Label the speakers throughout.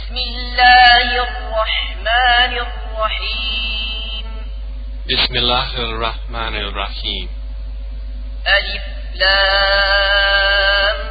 Speaker 1: بسم الله الرحمن الرحيم
Speaker 2: بسم الله الرحمن الرحيم
Speaker 1: ألف لام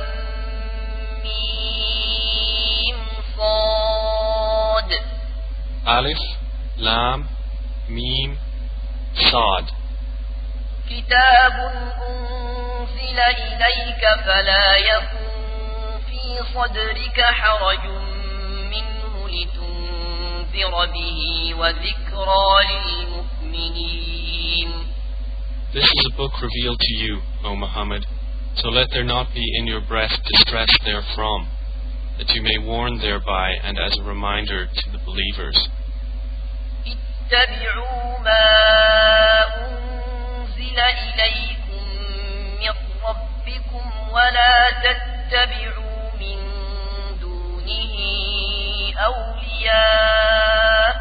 Speaker 1: ميم صاد
Speaker 2: ألف لام ميم صاد
Speaker 1: كتاب أنزل إليك فلا يكن في صدرك حرج منه لتنذر به وذكرى للمؤمنين.
Speaker 2: This is a book revealed to you, O Muhammad, so let there not be in your breast distress therefrom, that you may warn thereby and as a reminder to the believers.
Speaker 1: اتبعوا ما أنزل إليكم من ربكم ولا تتبعوا من دونه أولياء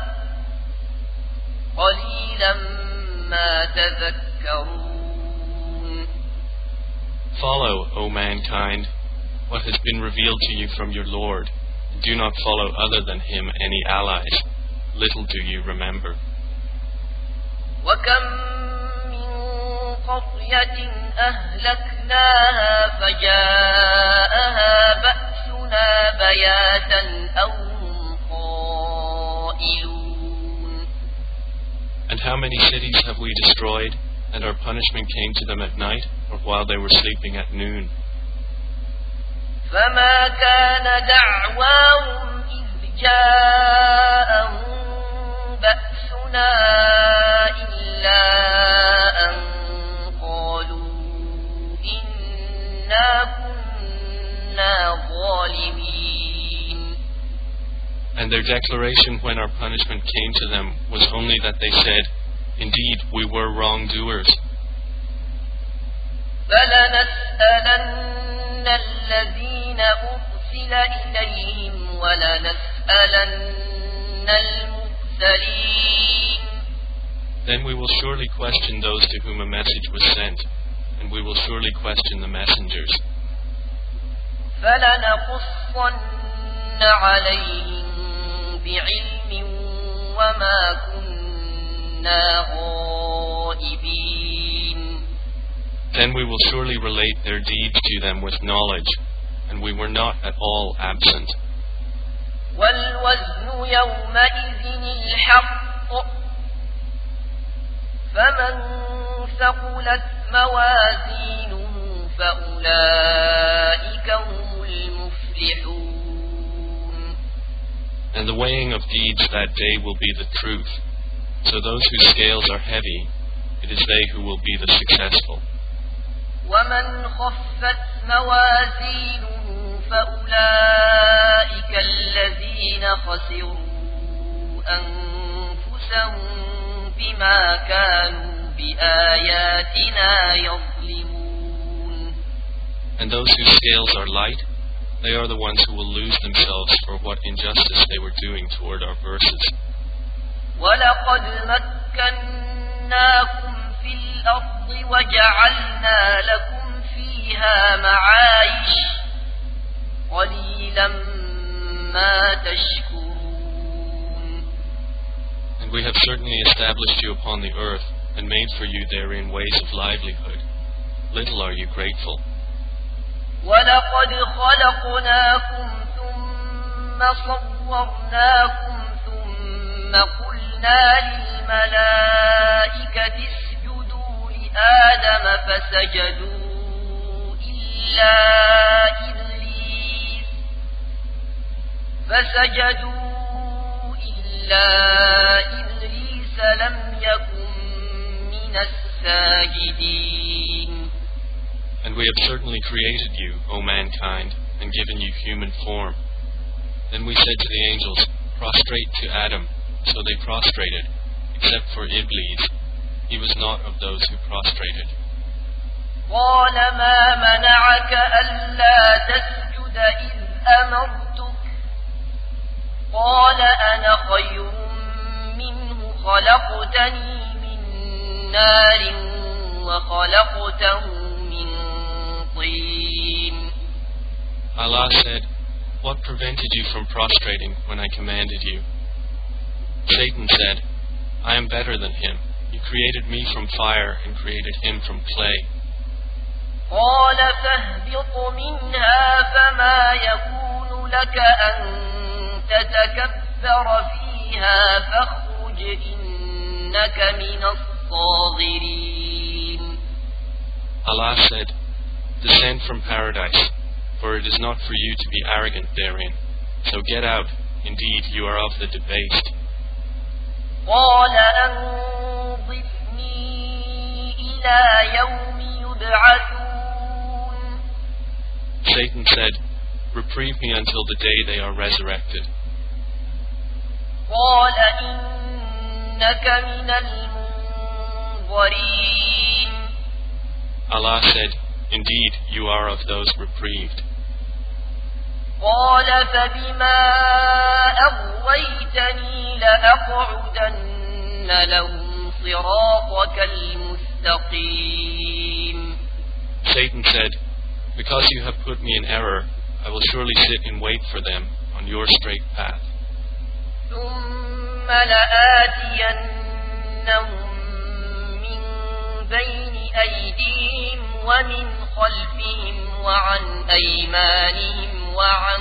Speaker 1: قليلا ما تذكرون.
Speaker 2: Follow, O mankind, what has been revealed to you from your Lord, and do not follow other than Him any allies. Little do you remember.
Speaker 1: وكم من قرية أهلكناها فجاءها بأسنا بياتا أو هم قائلون.
Speaker 2: And how many cities have we destroyed, and our punishment came to them at night, or while they were sleeping at noon?
Speaker 1: فما كان دعواهم إذ جاءهم بأسنا إلا أن قالوا إنا كنا ظالمين.
Speaker 2: And their declaration when our punishment came to them was only that they said, "Indeed, we were wrongdoers."
Speaker 1: فلنسألن الذين أرسل إليهم ولنسألن المرسلين.
Speaker 2: Then we will surely question those to whom a message was sent, and we will surely question the messengers.
Speaker 1: فلنقصن عليهم بعلم وما كنا غائبين.
Speaker 2: Then we will surely relate their deeds to them with knowledge, and we were not at all absent.
Speaker 1: والوزن يومئذ الحق فمن ثقلت موازينه فأولئك هم المفلحون.
Speaker 2: And the weighing of deeds that day will be the truth. So those whose scales are heavy, it is they who will be the successful.
Speaker 1: ومن خفت موازينه فأولئك الذين خسروا أنفسهم بما كانوا بآياتنا يظلمون.
Speaker 2: And those whose scales are light, they are the ones who will lose themselves for what injustice they were doing toward our verses.
Speaker 1: ولقد مكناكم في الأرض وجعلنا لكم فيها معايش قليلا ما تشكرون.
Speaker 2: And we have certainly established you upon the earth and made for you therein ways of livelihood. Little are you grateful.
Speaker 1: ولقد خلقناكم ثم صورناكم ثم قلنا للملائكة اسجدوا لآدم فسجدوا إلا إبليس لم يكن من الساجدين.
Speaker 2: And we have certainly created you, O mankind, and given you human form. Then we said to the angels, "Prostrate to Adam." So they prostrated, except for Iblis. He was not of those who prostrated.
Speaker 1: قال ما منعك ألا تسجد إذ أمرتك قال أنا خير منه خلقتني من نار وخلقته من طين.
Speaker 2: Allah said, What prevented you from prostrating when I commanded you? Satan said, I am better than him. You created me from fire and created him from clay.
Speaker 1: قال فاهبط منها فما يكون لك أن تتكبر فيها فاخرج إنك من الصاغرين.
Speaker 2: Allah said, descend from paradise, for it is not for you to be arrogant therein. So get out, indeed you are of the debased.
Speaker 1: قال أنظرني إلى يوم يبعثون.
Speaker 2: Satan said, reprieve me until the day they are resurrected.
Speaker 1: قال إنك من المنظرين.
Speaker 2: Allah said, indeed you are of those reprieved.
Speaker 1: قال فبما أغويتني لأقعدن لهم صراطك المستقيم.
Speaker 2: Satan said, because you have put me in error, I will surely sit and wait for them on your straight path.
Speaker 1: ثم لآتينهم من بين أيديهم ومن خلفهم وعن أيمانهم وعن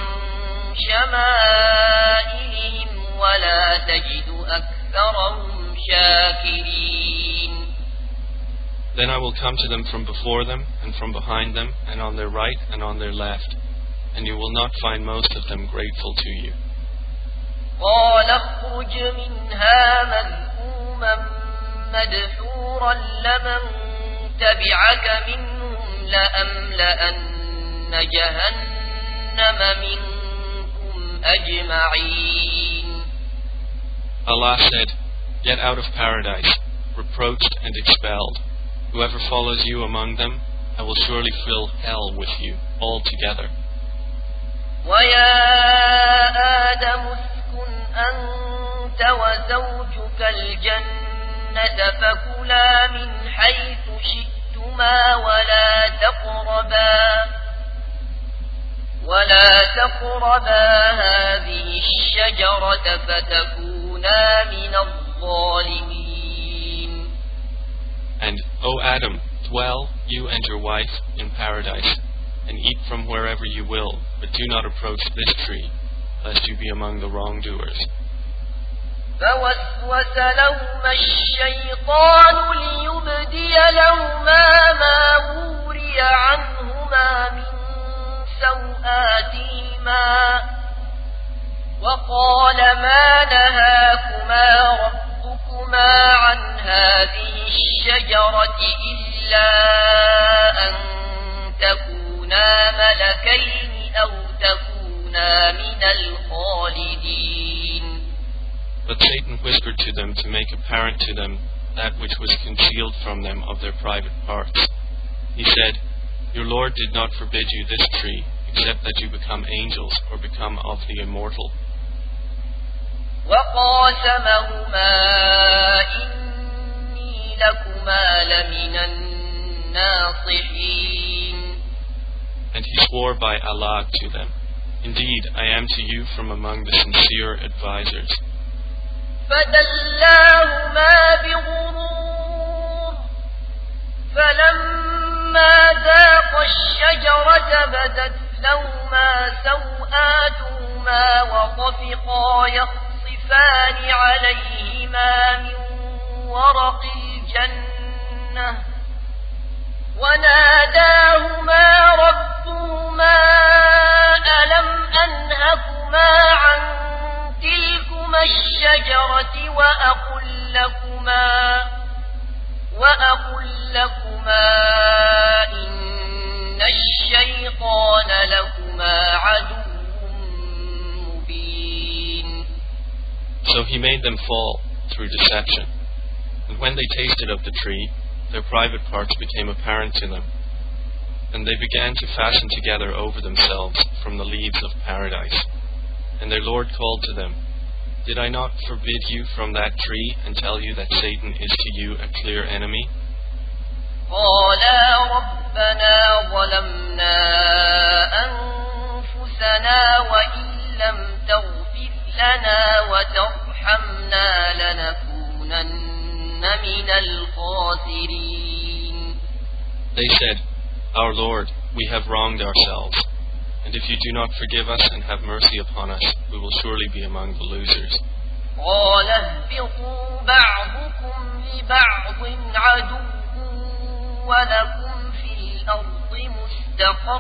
Speaker 1: شمائلهم ولا تجد أكثرهم شاكرين.
Speaker 2: Then I will come to them from before them and from behind them and on their right and on their left, and you will not find most of them grateful to you.
Speaker 1: قال اخرج منها مذءوما مدحورا لمن تبعك منهم لأملأن جهنم منكم أجمعين.
Speaker 2: Allah said, get out of paradise, reproached and expelled. Whoever follows you among them, I will surely fill hell with you altogether.
Speaker 1: ويا آدم اسكن أنت وزوجك الجنة فكلا من حيث شئتما ولا تقربا هذه الشجرة فتكونا من الظالمين.
Speaker 2: And, O Adam, dwell, you and your wife, in paradise, and eat from wherever you will, but do not approach this tree, lest you be among the wrongdoers.
Speaker 1: فوسوس لهما الشيطان ليبدي لهما ما وري عنهما من سوآتهما وقال ما نهاكما ربكما عن هذه الشجرة إلا أن تكونا ملكين أو تكونا من الخالدين.
Speaker 2: But Satan whispered to them to make apparent to them that which was concealed from them of their private parts. He said, your Lord did not forbid you this tree, except that you become angels or become of the immortal.
Speaker 1: وقاسمهما إني لكما لمن الناصحين.
Speaker 2: And he swore by Allah to them, indeed, I am to you from among the sincere advisers.
Speaker 1: فدلاهما بغرور فلما ذاقا الشجرة بدت لهما سوآتهما وطفقا يخصفان عليهما من ورق الجنة وناداهما ربهما ألم أنهكما عن تلكما الشجرة وأقل لكما إن الشيطان لكما عدو مبين.
Speaker 2: So he made them fall through deception. And when they tasted of the tree, their private parts became apparent to them. And they began to fasten together over themselves from the leaves of paradise. And their Lord called to them, did I not forbid you from that tree and tell you that Satan is to you a clear enemy?
Speaker 1: قالا ربنا ظلمنا أنفسنا أنفسنا وإن لم تغفر لنا وترحمنا لنكونن من الخاسرين.
Speaker 2: They said, Our Lord, we have wronged ourselves, and if you do not forgive us and have mercy upon us, we will surely be among the losers.
Speaker 1: قال اهبطوا بعضكم لبعض عدو ولكم في الأرض مستقر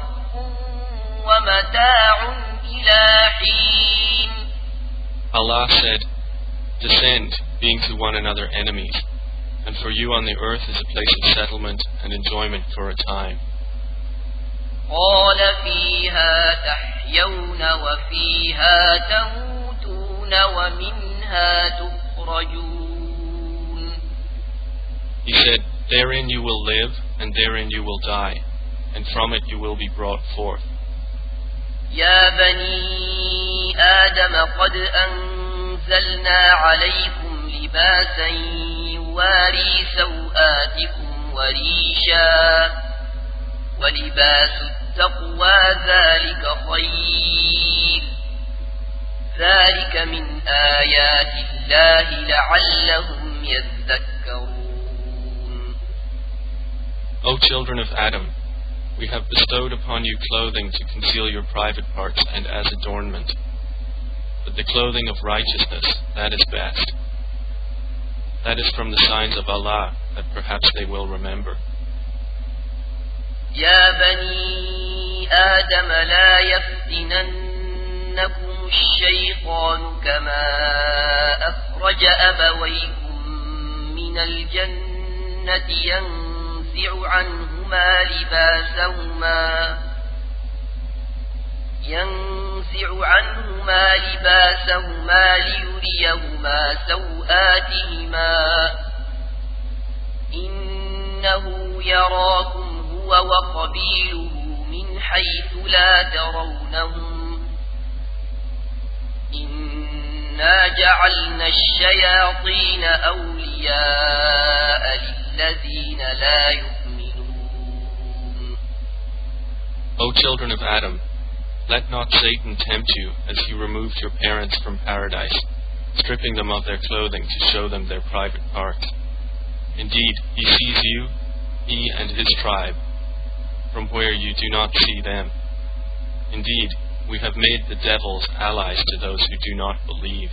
Speaker 1: ومتاع إلى حين.
Speaker 2: Allah said, Descend, being to one another enemies, and for you on the earth is a place of settlement and enjoyment for a time.
Speaker 1: قال فيها تحيون وفيها تموتون ومنها تخرجون.
Speaker 2: He said, Therein you will live, and therein you will die, and from it you will be brought forth.
Speaker 1: يا بني آدم قد أنزلنا عليكم لباسا يواري سوآتكم وريشا ولباس التقوى ذلك خير ذلك من آيات الله لعلهم يذكرون.
Speaker 2: O children of Adam, we have bestowed upon you clothing to conceal your private parts and as adornment. But the clothing of righteousness, that is best. That is from the signs of Allah, that perhaps they will remember.
Speaker 1: يا بني آدم لا يفتننكم الشيطان كما أخرج أبويكم من الجنة ينزع عنهما لباسهما ليريهما سوآتهما إنه يراكم هو وقبيله من حيث لا ترونهم إنا جعلنا الشياطين أولياء للذين لا يؤمنون.
Speaker 2: O children of Adam, let not Satan tempt you as he removed your parents from paradise, stripping them of their clothing to show them their private parts. Indeed, he sees you, he and his tribe, from where you do not see them. Indeed, we have made the devils allies to those who do not believe.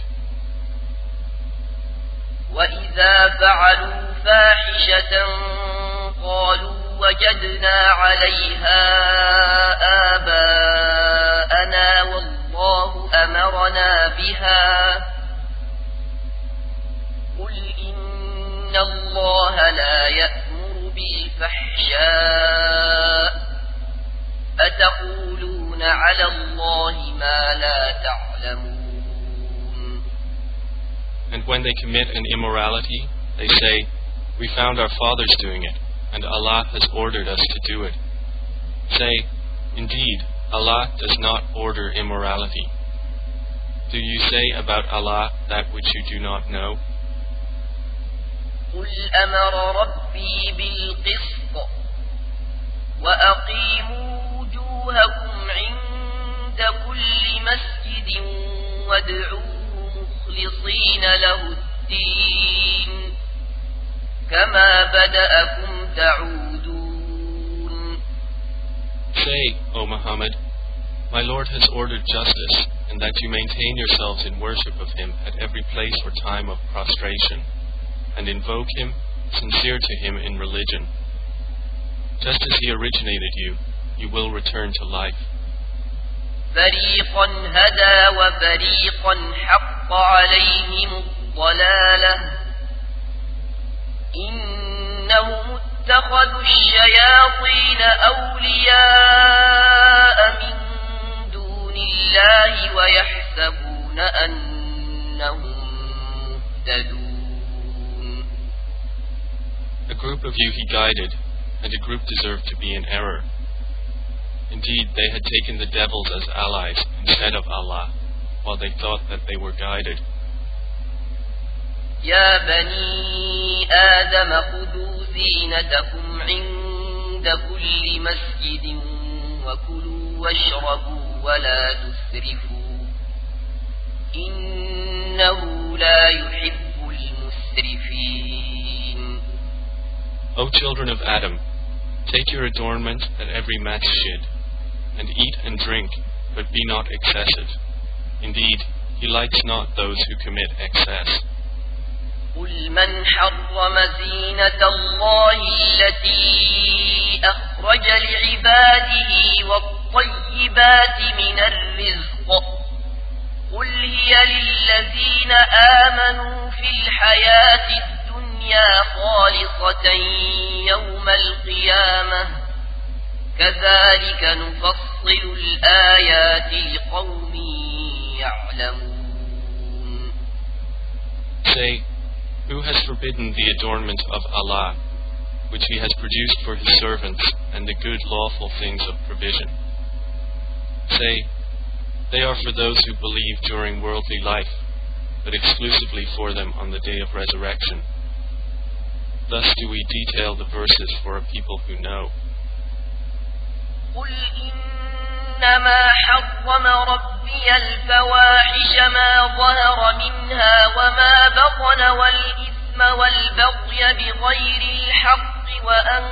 Speaker 1: وَإِذَا فَعَلُوا فَاحِشَةً قَالُوا وَجَدْنَا عَلَيْهَا آبَاءَنَا وَاللَّهُ أَمَرَنَا بِهَا قُلْ إِنَّ اللَّهَ لَا يَأْمُرُ بِالْفَحْشَاءِ أَتَقُولُونَ عَلَى اللَّهِ مَا لَا تَعْلَمُونَ.
Speaker 2: And when they commit an immorality, they say, We found our fathers doing it, and Allah has ordered us to do it. Say, Indeed, Allah does not order immorality. Do you say about Allah that which you do not know?
Speaker 1: قُلْ أَمَرَ رَبِّي بِالْقِسْطِ وَأَقِيمُوا وُجُوهَكُمْ عِندَ كُلِّ مَسْجِدٍ وَادْعُوهُ مُخْلِصِينَ لَهُ الدِّينَ كَمَا بَدَأَكُمْ تَعُودُونَ.
Speaker 2: Say, O Muhammad, my Lord has ordered justice, and that you maintain yourselves in worship of Him at every place or time of prostration, and invoke Him, sincere to Him in religion. Just as He originated you, you will return to life.
Speaker 1: فريقا هدى وفريقا حق عليهم الضلالة إنهم اتخذوا الشياطين أولياء من دون الله ويحسبون أنهم مهتدون.
Speaker 2: A group of you He guided, and a group deserved to be in error. Indeed, they had taken the devils as allies instead of Allah, while they thought that they were guided.
Speaker 1: يا بني آدم خذوا زينتكم عند كل مسجد وكلوا واشربوا ولا تسرفوا إنه لا يحب المسرفين.
Speaker 2: O children of Adam, take your adornment that every masjid, and eat and drink, but be not excessive. Indeed, he likes not those who commit excess.
Speaker 1: قل من حرم زينة الله التي أخرج لعباده والطيبات من الرزق قل هي للذين آمنوا في الحياة الدنيا خالصة يوم القيامة كذلك نفصل الآيات لقوم يعلمون.
Speaker 2: Say, who has forbidden the adornment of Allah, which He has produced for His servants, and the good lawful things of provision? Say, they are for those who believe during worldly life, but exclusively for them on the day of resurrection. Thus do we detail the verses for a people who know.
Speaker 1: قل إنما حرم ربي الفواحش ما ظهر منها وما بطن والإثم والبغي بغير الحق وأن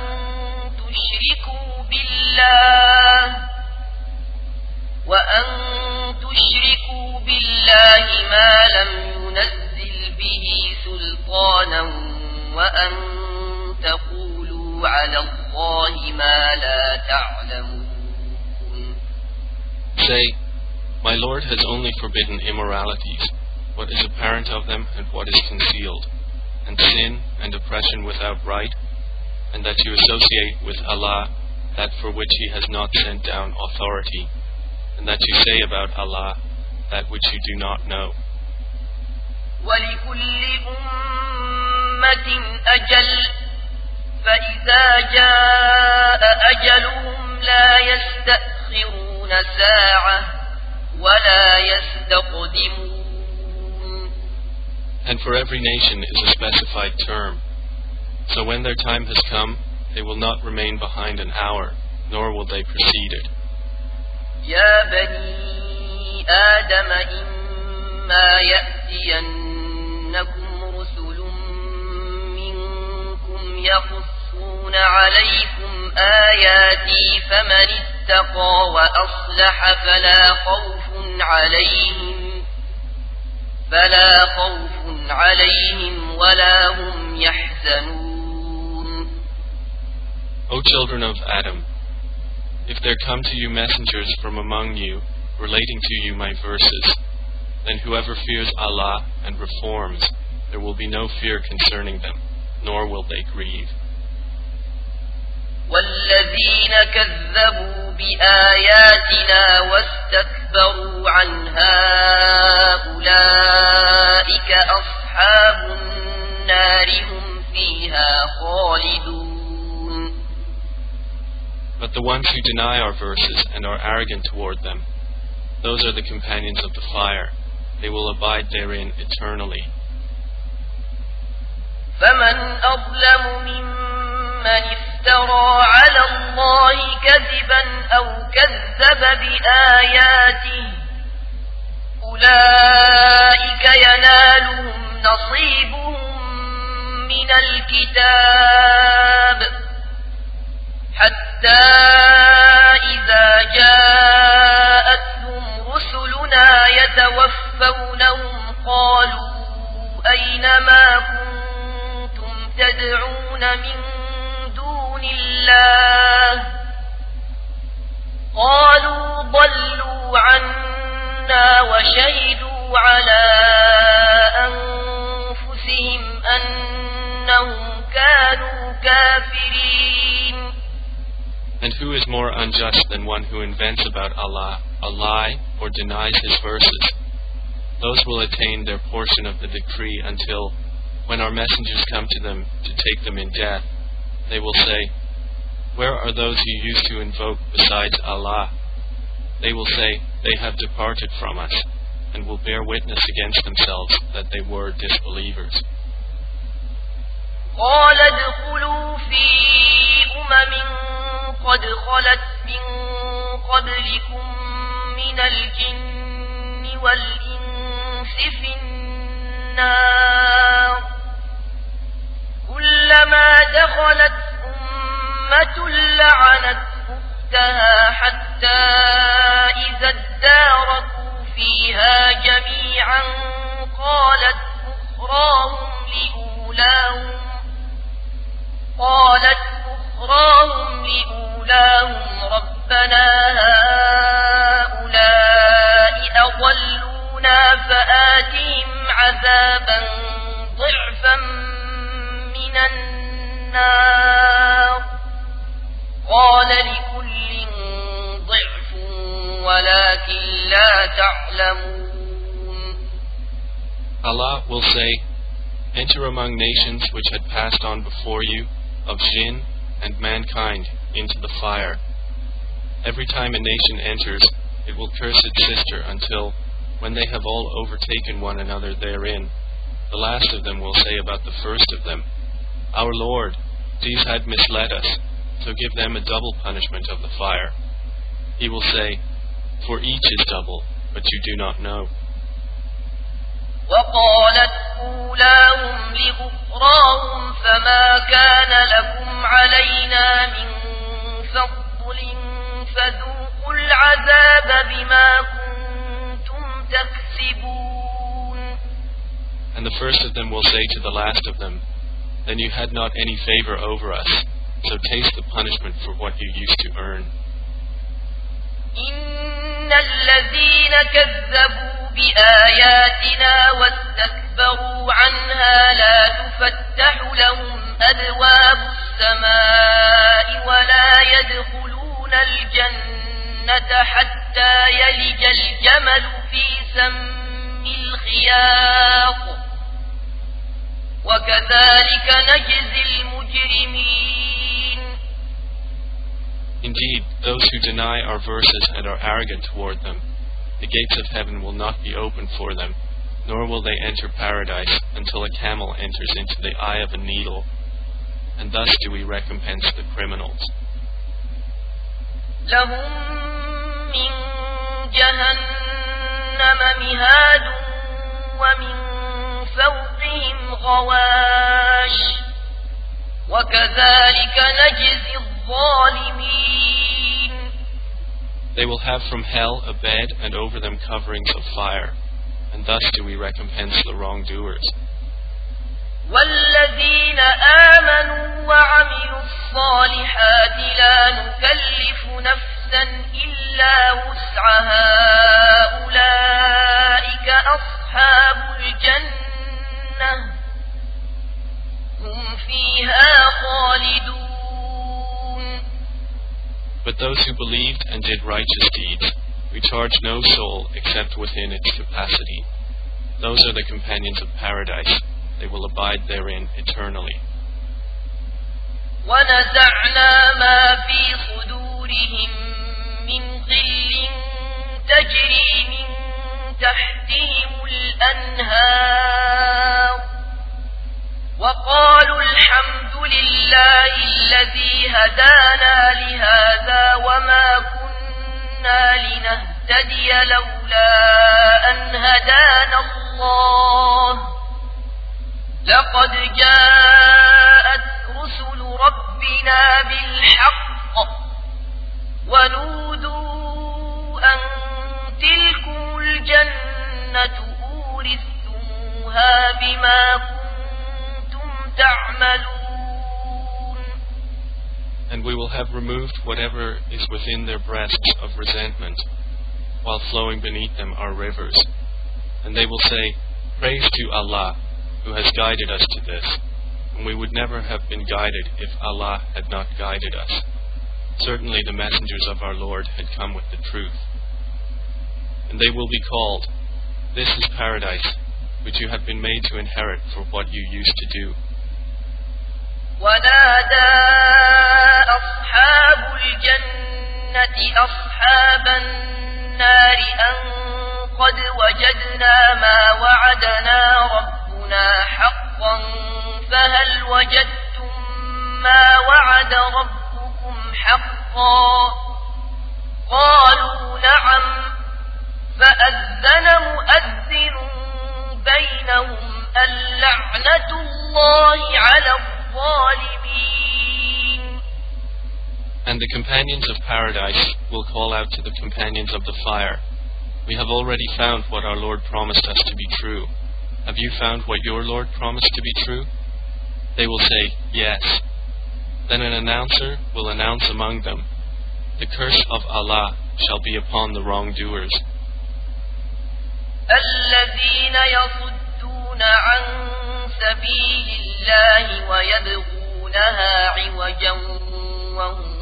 Speaker 1: تشركوا بالله ما لم ينزل به سلطانا وأن تقولوا على الله ما لا تعلمون.
Speaker 2: Say, my Lord has only forbidden immoralities, what is apparent of them and what is concealed, and sin and oppression without right, and that you associate with Allah that for which He has not sent down authority, and that you say about Allah that which you do not know.
Speaker 1: وَلِكُلِّ أُمَّةٍ أَجَلٌ فَإِذَا جَاءَ أَجَلُهُمْ لَا يَسْتَأْخِرُونَ سَاعَةً وَلَا يَسْتَقْدِمُونَ.
Speaker 2: And for every nation is a specified term. So when their time has come, they will not remain behind an hour, nor will they precede it.
Speaker 1: يا بني آدم إما يأتينكم رسل منكم يقصون عليكم آياتي فمن اتقى وأصلح فلا خوف عليهم ولا هم يحزنون.
Speaker 2: O children of Adam, if there come to you messengers from among you, relating to you my verses, then whoever fears Allah and reforms, there will be no fear concerning them, nor will they grieve.
Speaker 1: والذين كذبوا بآياتنا واستكبروا عنها أولئك أصحاب النار هم فيها خالدون.
Speaker 2: But the ones who deny our verses and are arrogant toward them, those are the companions of the fire. They will abide therein eternally.
Speaker 1: فمن أظلم ممن افترى على الله كذبا أو كذب بآياته أولئك ينالهم نصيبهم من الكتاب حتى إذا جاءتهم رسلنا يتوفونهم قالوا أين ما كنتم تدعون من دون الله قالوا ضلوا عنا وشهدوا على أنفسهم أنهم كانوا كافرين.
Speaker 2: And who is more unjust than one who invents about Allah a lie or denies His verses? Those will attain their portion of the decree until, when our messengers come to them to take them in death, they will say, "Where are those you used to invoke besides Allah?" They will say, "They have departed from us," and will bear witness against themselves that they were disbelievers.
Speaker 1: قال ادخلوا في أمم قد خلت من قبلكم من الجن والإنس في النار كلما دخلت أمة لعنت أختها حتى إذا اداركوا فيها جميعا قالت أخراهم لأولاهم ربنا هؤلاء أضلونا فآتهم عذابا ضعفا من النار قال لكل ضعف ولكن لا تعلمون.
Speaker 2: Allah will say, enter among nations which had passed on before you, of jinn and mankind, into the fire. Every time a nation enters, it will curse its sister until, when they have all overtaken one another therein, the last of them will say about the first of them, Our Lord, these had misled us, so give them a double punishment of the fire. He will say, For each is double, but you do not know.
Speaker 1: وقالت أولاهم لأخراهم فما كان لكم علينا من فضل فذوقوا العذاب بما كنتم تكسبون.
Speaker 2: And the first of them will say to the last of them, Then you had not any favor over us, so taste the punishment for what you used to earn.
Speaker 1: إن الذين كذبوا بآياتنا واستكبروا عنها لا تفتح لهم أبواب السماء ولا يدخلون الجنة حتى يلج الجمل في سم الخياط وكذلك نجزي المجرمين.
Speaker 2: Indeed, those who deny our verses and are arrogant toward them, the gates of heaven will not be opened for them, nor will they enter paradise until a camel enters into the eye of a needle, and thus do we recompense the criminals.
Speaker 1: لهم من جهنم مهاد ومن فوقهم غواش وكذلك نجزي الظالمين.
Speaker 2: They will have from hell a bed and over them coverings of fire, and thus do we recompense the wrongdoers.
Speaker 1: والذين آمنوا وعملوا الصالحات لا نكلف نفسا إلا وسعها أولئك أصحاب الجنة هم فيها خالدون.
Speaker 2: But those who believed and did righteous deeds, we charge no soul except within its capacity. Those are the companions of paradise. They will abide therein eternally.
Speaker 1: ونزعنا ما في صدورهم من غل تجري من تحتهم الأنهار وقالوا الحمد لله الذي هدانا لهذا وما كنا لنهتدي لولا أن هدانا الله لقد جاءت رسل ربنا بالحق ونودوا أن تلكم الجنة أورثتموها بما كنتم تعملون.
Speaker 2: And we will have removed whatever is within their breasts of resentment, while flowing beneath them are rivers. And they will say, Praise to Allah, who has guided us to this, and we would never have been guided if Allah had not guided us. Certainly the messengers of our Lord had come with the truth. And they will be called, This is paradise, which you have been made to inherit for what you used to do.
Speaker 1: ونادى أصحاب الجنة أصحاب النار أن قد وجدنا ما وعدنا ربنا حقا فهل وجدتم ما وعد ربكم حقا قالوا نعم فأذن مؤذن بينهم اللعنة الله على الظالمين.
Speaker 2: And the companions of paradise will call out to the companions of the fire, "We have already found what our Lord promised us to be true. Have you found what your Lord promised to be true?" They will say, "Yes." Then an announcer will announce among them, "The curse of Allah shall be upon the wrongdoers."
Speaker 1: الذين يصدون عن سبيل الله ويبغونها عوجا وهم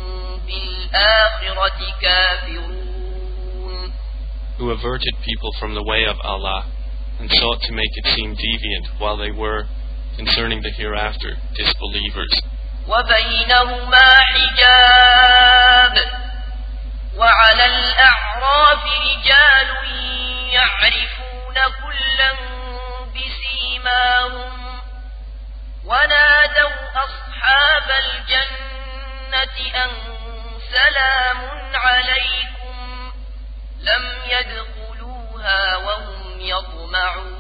Speaker 1: بالآخرة كافرون.
Speaker 2: Who averted people from the way of Allah and sought to make it seem deviant while they were, concerning the hereafter, disbelievers.
Speaker 1: وبينهما حجاب وعلى الأعراف رجال يعرفون كلا بسيماهم ونادوا أصحاب الجنة أن سلام عليكم لم يدخلوها وهم يطمعون.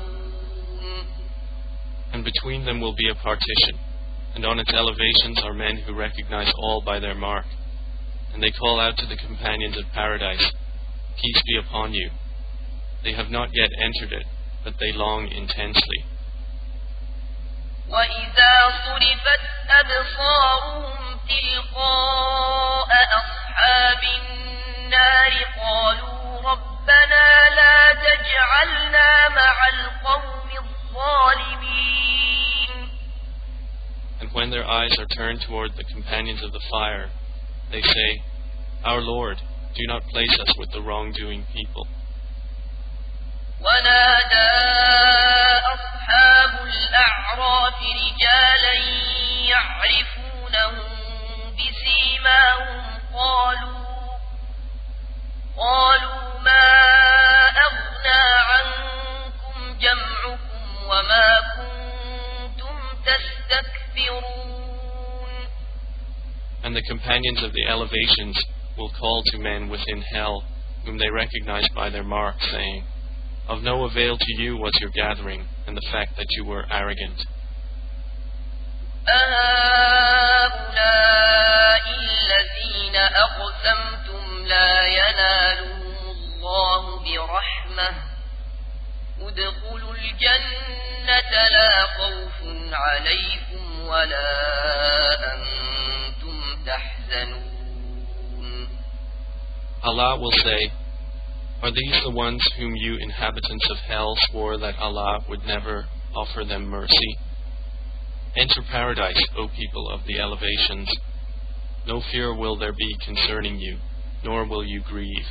Speaker 2: And between them will be a partition, and on its elevations are men who recognize all by their mark. And they call out to the companions of paradise, "Peace be upon you." They have not yet entered it, but they long intensely.
Speaker 1: وَإِذَا صُرِفَتْ أَبْصَارُهُمْ تِلْقَاءَ أَصْحَابِ النَّارِ قَالُوا رَبَّنَا لَا تَجْعَلْنَا مَعَ الْقَوْمِ الظَّالِمِينَ.
Speaker 2: And when their eyes are turned toward the companions of the fire, they say, "Our Lord, do not place us with the wrongdoing people."
Speaker 1: ونادى أصحاب الأعراف رجالا يعرفونهم بسيماهم قالوا ما أغنى عنكم جمعكم وما كنتم تستكبرون.
Speaker 2: And the companions of the elevations will call to men within hell, whom they recognize by their mark, saying, "Of no avail to you was your gathering, and the fact that you were arrogant."
Speaker 1: أهؤلاء الذين أقسمتم لا ينالهم الله برحمة ادخلوا الجنة لا خوف عليكم ولا أنتم تحزنون.
Speaker 2: Allah will say, "Are these the ones whom you inhabitants of hell swore that Allah would never offer them mercy? Enter paradise, O people of the elevations. No fear will there be concerning you, nor will you grieve."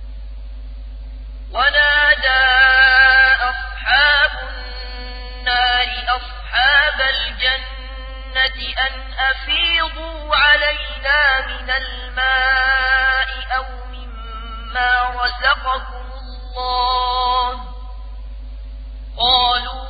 Speaker 1: ونادى أصحاب النار أصحاب الجنة أن أفيضوا علينا من الماء أو مما رزقكم الله قالوا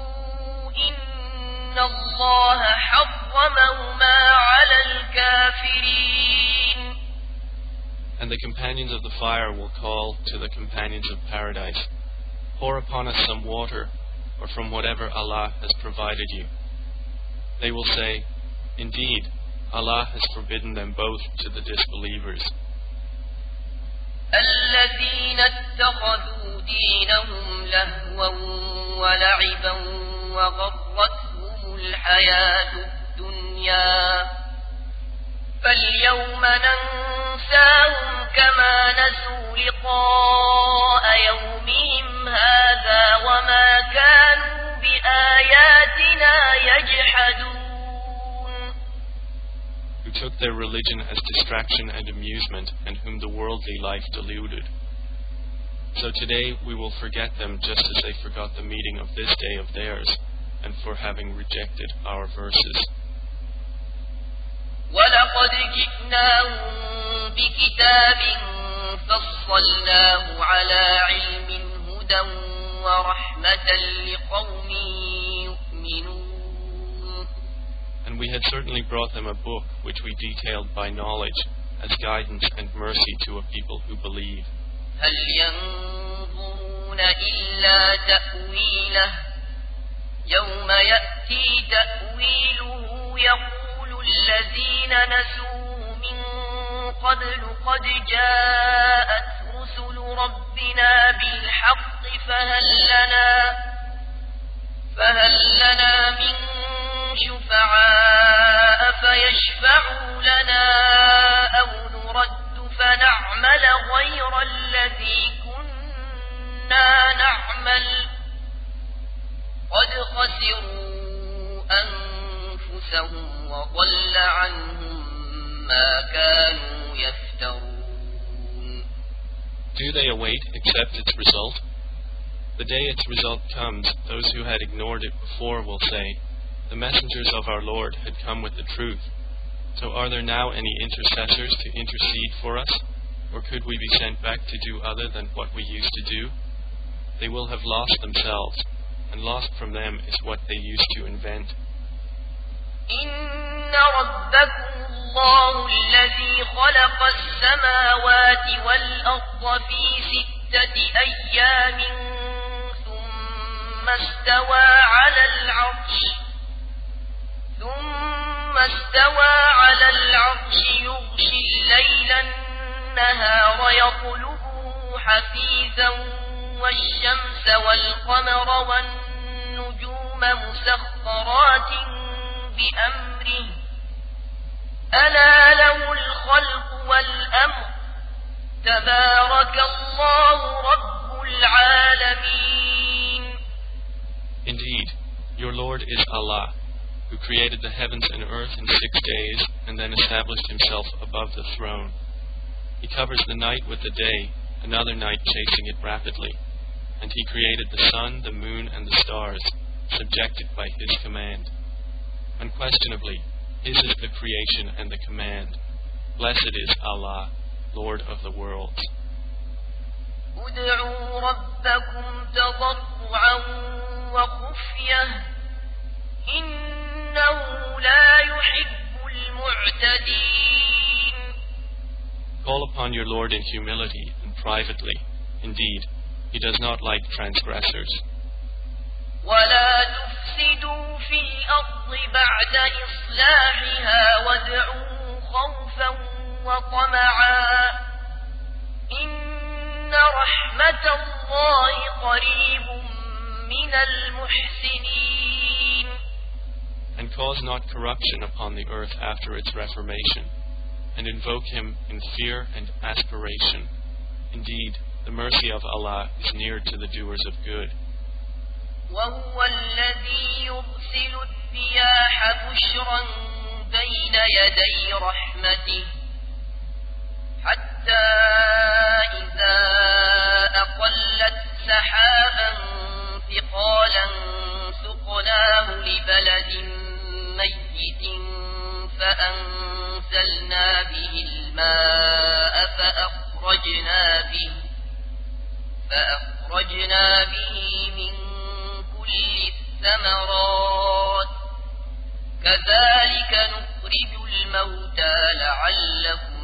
Speaker 1: إن الله حرمهما على الكافرين.
Speaker 2: And the companions of the fire will call to the companions of paradise, "Pour upon us some water, or from whatever Allah has provided you." They will say, "Indeed, Allah has forbidden them both to the disbelievers."
Speaker 1: الذين اتخذوا دينهم لهوا ولعبا وغرتهم الحياة الدنيا فاليوم ننساهم كما نسوا لقاء يومهم هذا وما كانوا بآياتنا يجحدون.
Speaker 2: Who took their religion as distraction and amusement, and whom the worldly life deluded. So today we will forget them just as they forgot the meeting of this day of theirs, and for having rejected our verses.
Speaker 1: وَلَقَدْ جِئْنَاهُمْ بِكِتَابٍ فَصَّلْنَاهُ عَلَى عِلْمٍ هُدًى وَرَحْمَةً لِقَوْمٍ يُؤْمِنُونَ.
Speaker 2: And we had certainly brought them a book which we detailed by knowledge as guidance and mercy to a people who believe.
Speaker 1: هَلْ يعلمون إلا تأويله يوم يأتي تأويله يقول الذين نسوه من قبل قد جاءت رسل ربنا بالحق فهل لنا من شفعاء فيشفعوا لنا أو نرد فنعمل غير الذي كنا نعمل قد خسروا أنفسهم وضل عنهم ما كانوا يفترون.
Speaker 2: Do they await except its result? The day its result comes, those who had ignored it before will say, the messengers of our Lord had come with the truth. So are there now any intercessors to intercede for us? Or could we be sent back to do other than what we used to do? They will have lost themselves, and lost from them is what they used to invent.
Speaker 1: إن ربكم الله الذي خلق السماوات والأرض في 6 أيام ثم استوى على العرش يغشي الليل النهار يطلبه حثيثا والشمس والقمر والنجوم مسخرات بأمره ألا له الخلق والأمر تبارك الله رب العالمين.
Speaker 2: Indeed, your Lord is Allah, who created the heavens and earth in 6 days and then established himself above the throne. He covers the night with the day, another night chasing it rapidly, and he created the sun, the moon, and the stars, subjected by his command. Unquestionably, his is the creation and the command. Blessed is Allah, Lord of the worlds.
Speaker 1: ادعوا ربكم تضرعا وخفية إنه لا يحب المعتدين.
Speaker 2: Call upon your Lord in humility and privately. Indeed, he does not like transgressors.
Speaker 1: ولا تفسدوا في الأرض بعد إصلاحها وادعوه خوفا وطمعا إن رحمة الله قريب من المحسنين.
Speaker 2: And cause not corruption upon the earth after its reformation, and invoke him in fear and aspiration. Indeed, the mercy of Allah is near to the doers of good.
Speaker 1: وهو الذي يرسل الرياح بشرا بين يدي رحمته حتى إذا أقلت سحابا ثقالا سقناه لبلد ميت فأنزلنا به الماء فأخرجنا به من الثمرات كذلك نخرج الموتى لعلكم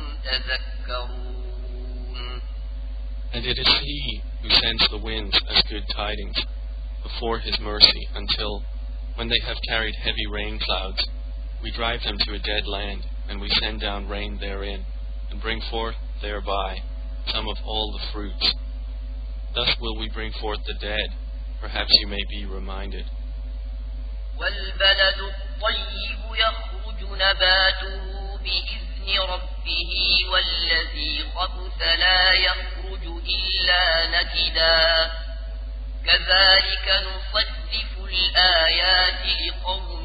Speaker 1: تذكرون.
Speaker 2: And it is he who sends the winds as good tidings before his mercy until, when they have carried heavy rain clouds, we drive them to a dead land, and we send down rain therein, and bring forth thereby some of all the fruits. Thus will we bring forth the dead. Perhaps you may be reminded.
Speaker 1: والبلد الطيب يخرج نباته بإذن ربه والذي خبث لا يخرج إلا نكدا كذلك نصرف الآيات لقوم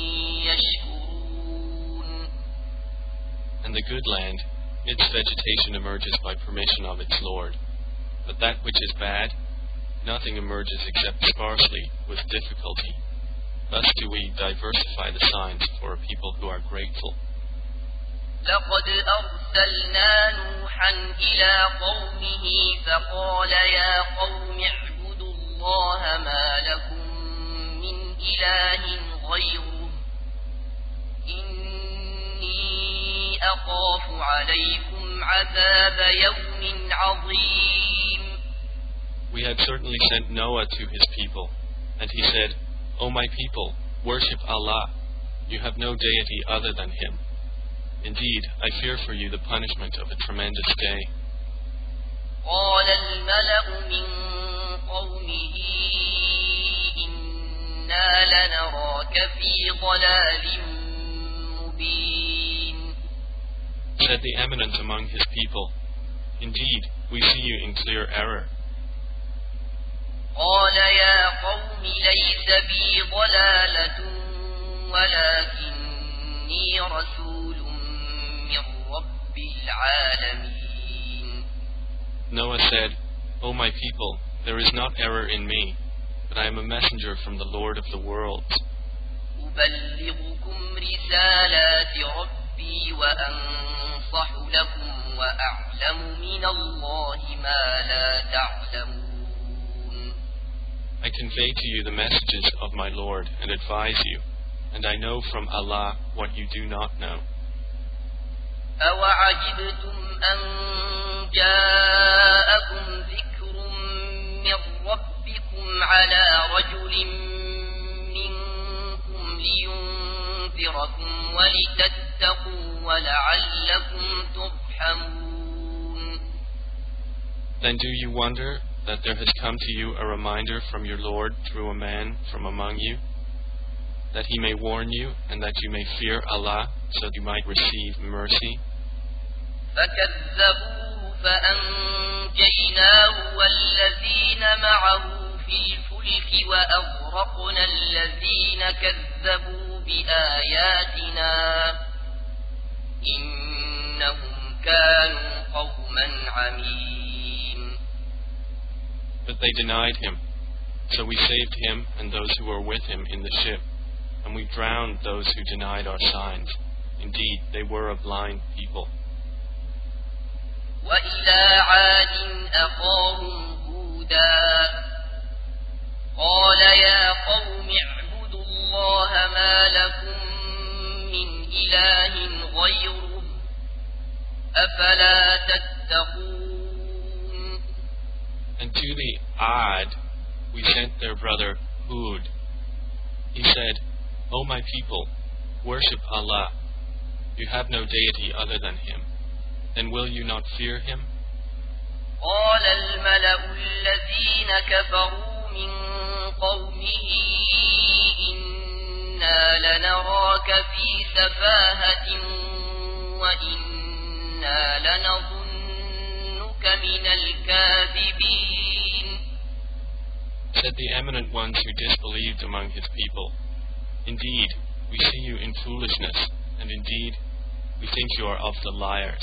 Speaker 1: يشكرون.
Speaker 2: And the good land, its vegetation emerges by permission of its Lord. But that which is bad, nothing emerges except sparsely, with difficulty. Thus do we diversify the signs for a people who are grateful.
Speaker 1: لقد أرسلنا نوحا إلى قومه فقال يا قوم اعبدوا الله ما لكم من إله غيره إني أخاف عليكم عذاب يوم عظيم.
Speaker 2: We had certainly sent Noah to his people, and he said, O my people, worship Allah. You have no deity other than Him. Indeed, I fear for you the punishment of a tremendous day.
Speaker 1: قال الملأ من قومه إنا لنراك في ضلال مبين.
Speaker 2: Said the eminent among his people, Indeed, we see you in clear error.
Speaker 1: قال يا قوم ليس بي ضلالة ولكني رسول من رب العالمين.
Speaker 2: Noah said, O my people, there is not error in me, but I am a messenger from the Lord of the worlds.
Speaker 1: أبلغكم رسالات ربي وأنصح لكم وأعلم من الله ما لا تعلمون.
Speaker 2: I convey to you the messages of my Lord and advise you, and I know from Allah what you do not know.
Speaker 1: أوعجبتم أن جاءكم ذكر من ربكم على رجل منكم لينذركم ولتتقوا ولعلكم ترحمون.
Speaker 2: Then do you wonder that there has come to you a reminder from your Lord through a man from among you, that he may warn you and that you may fear Allah so you might receive mercy?
Speaker 1: فكذبوه فأنجيناه والذين معه في الفلك وأغرقنا الذين كذبوا بآياتنا إنهم كانوا قوما عمين.
Speaker 2: But they denied him, so we saved him and those who were with him in the ship, and we drowned those who denied our signs. Indeed, they were a blind people.
Speaker 1: وإلى عاد أخاهم هودا قال يا قوم اعبدوا الله ما لكم من إله غيره أفلا تتقون.
Speaker 2: And to the Ad we sent their brother Hud. He said, O my people, worship Allah. You have no deity other than Him. Then will you not fear Him?
Speaker 1: قال الملأ الذين كفروا من قومه إنا لنراك في سفاهة وإنا لنظنك من الكاذبين.
Speaker 2: Said the eminent ones who disbelieved among his people, Indeed, we see you in foolishness, and indeed, we think you are of the liars.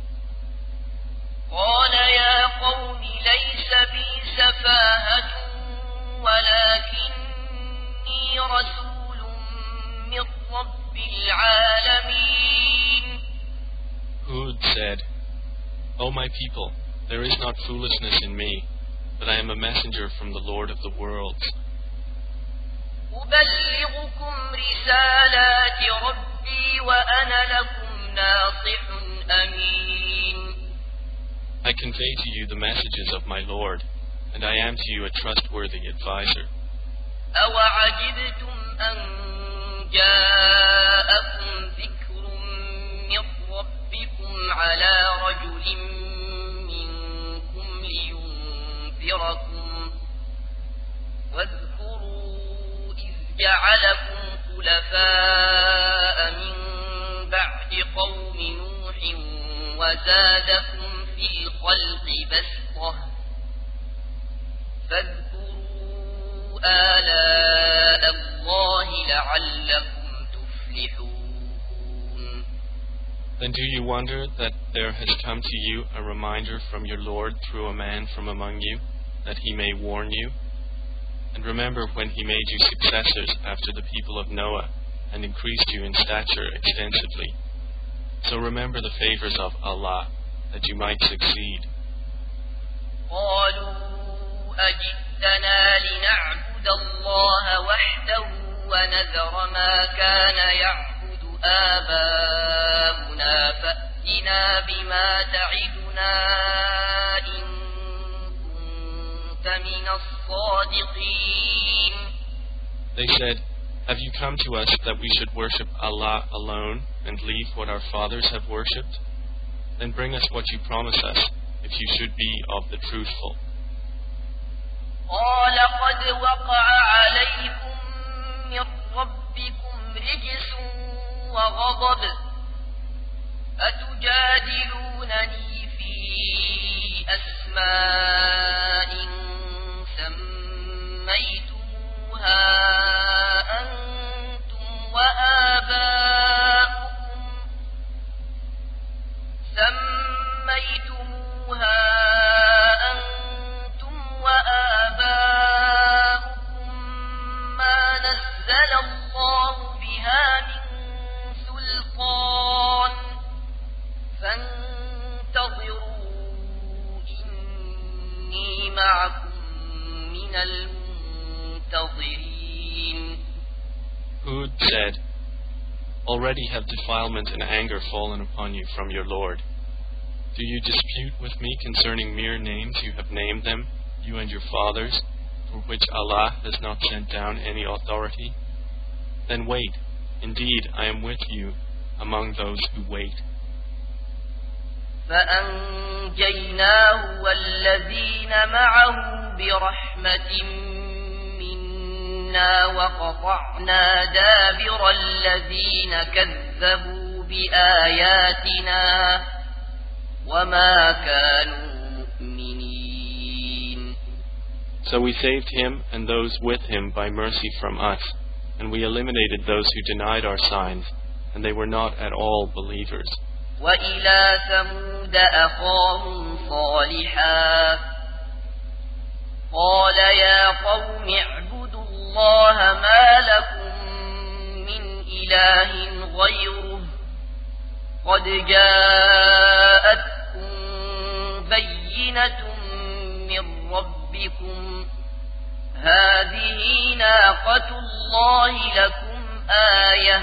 Speaker 1: قال يا قوم ليس بي سفاهة ولكني رسول من رب العالمين.
Speaker 2: Hud said, O my people, there is not foolishness in me, but I am a messenger from the Lord of the worlds.
Speaker 1: أبلغكم رسالات ربي وأنا لكم ناصح أمين.
Speaker 2: I convey to you the messages of my Lord, and I am to you a trustworthy advisor.
Speaker 1: أوعجبتم أن جاءكم ذكر من ربكم على رجل منكم لينذركم واذكروا إذ جعلكم خلفاء من بعد قوم نوح وزادكم في الخلق بسطة فاذكروا آلاء الله لعلكم تفلحون.
Speaker 2: Then do you wonder that there has come to you a reminder from your Lord through a man from among you, that he may warn you? And remember when he made you successors after the people of Noah, and increased you in stature extensively. So remember the favors of Allah, that you might succeed.
Speaker 1: قالوا أجئتنا لنعبد الله وحده ونذر ما كان يعبد آباؤنا فأتنا بما تعدنا إن كنت من صادقين.
Speaker 2: They said, "Have you come to us that we should worship Allah alone and leave what our fathers have worshipped? Then bring us what you promise us, if you should be of the truthful."
Speaker 1: قال قد وقع عليكم من ربكم رجس وغضب أتجادلونني في أسماء سميتموها أنتم وآباؤكم ما نزل الله بها من سلطان فانتظروا إني معكم من المنتظرين.
Speaker 2: Hud said, "Already have defilement and anger fallen upon you from your Lord. Do you dispute with me concerning mere names you have named them, you and your fathers, for which Allah has not sent down any authority? Then wait. Indeed, I am with you among those who wait."
Speaker 1: فأنجيناه والذين معه برحمة منا وقطعنا دابر الذين كذبوا بآياتنا وما كانوا مؤمنين.
Speaker 2: So we saved him and those with him by mercy from us, and we eliminated those who denied our signs, and they were not at all believers.
Speaker 1: وإلى ثمود أخاهم صالحا قال يا قوم اعبدوا الله ما لكم من إله غيره قد جاءتكم بينة من ربكم هذه ناقة الله لكم آية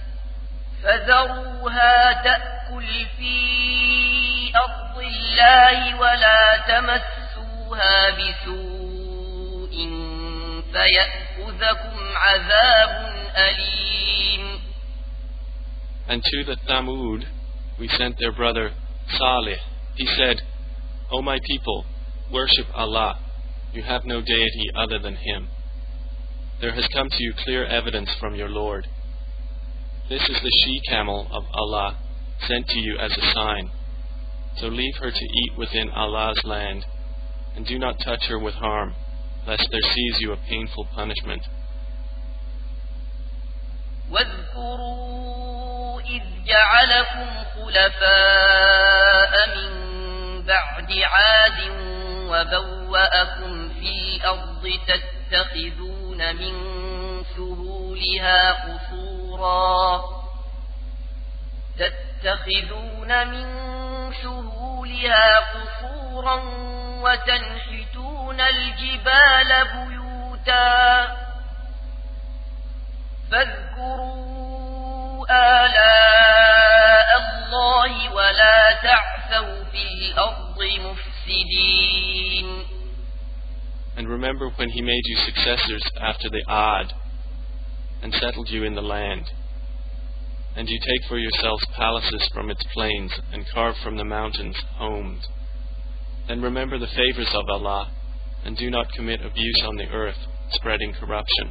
Speaker 1: فذروها تأكل في أرض الله ولا تمسوها بسوء فيأخذكم عذاب أليم.
Speaker 2: And to the Thamud we sent their brother Salih. He said, "O my people, worship Allah. You have no deity other than Him. There has come to you clear evidence from your Lord. This is the she-camel of Allah, sent to you as a sign. So leave her to eat within Allah's land, and do not touch her with harm, lest there seize you a painful punishment."
Speaker 1: واذكروا إذ جعلكم خلفاء من بعد عاد وبوأكم في الأرض تتخذون من سهولها قصورا وتنحتون الجبال بيوتا فاذكروا آلاء الله ولا تعثوا في الأرض مفسدين.
Speaker 2: And remember when He made you successors after the Ad, and settled you in the land. And you take for yourselves palaces from its plains, and carve from the mountains homes. Then remember the favors of Allah, and do not commit abuse on the earth, spreading corruption.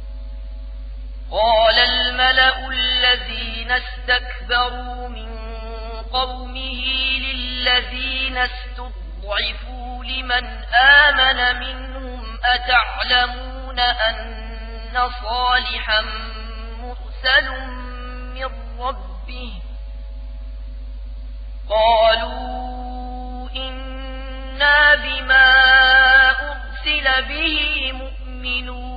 Speaker 1: قال الملأ الذين استكبروا من قومه للذين استضعفوا لمن آمن منهم أتعلمون أن صالحا مرسل من ربه قالوا إنا بما أرسل به مؤمنون.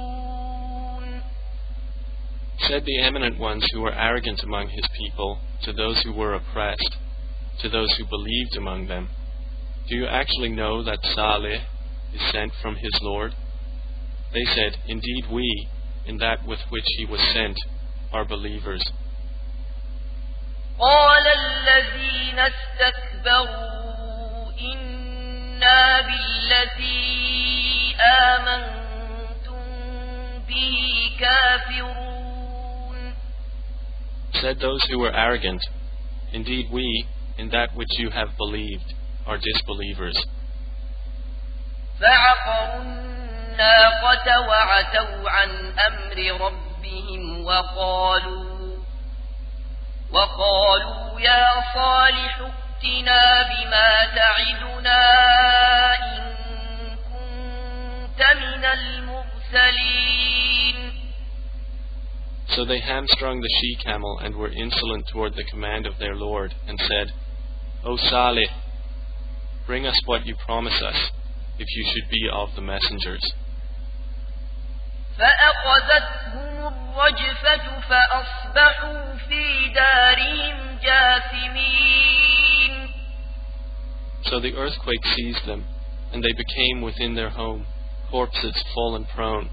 Speaker 2: Said the eminent ones who were arrogant among his people to those who were oppressed, to those who believed among them, "Do you actually know that Salih is sent from his Lord?" They said, "Indeed we, in that with which he was sent, are believers."
Speaker 1: قال الذين استكبروا إنا بالذي آمنتم به كافرون.
Speaker 2: Said those who were arrogant, indeed we, in that which you have believed, are disbelievers.
Speaker 1: فعقروا الناقة وعتوا عن أمر ربهم وقالوا يا صالح ائتنا بما تعدنا إن كنت من المرسلين.
Speaker 2: So they hamstrung the she-camel and were insolent toward the command of their Lord, and said, O Salih, bring us what you promise us, if you should be of the messengers.
Speaker 1: فأخذتهم الرجفة فأصبحوا في دارهم جاثمين.
Speaker 2: So the earthquake seized them, and they became within their home, corpses fallen prone.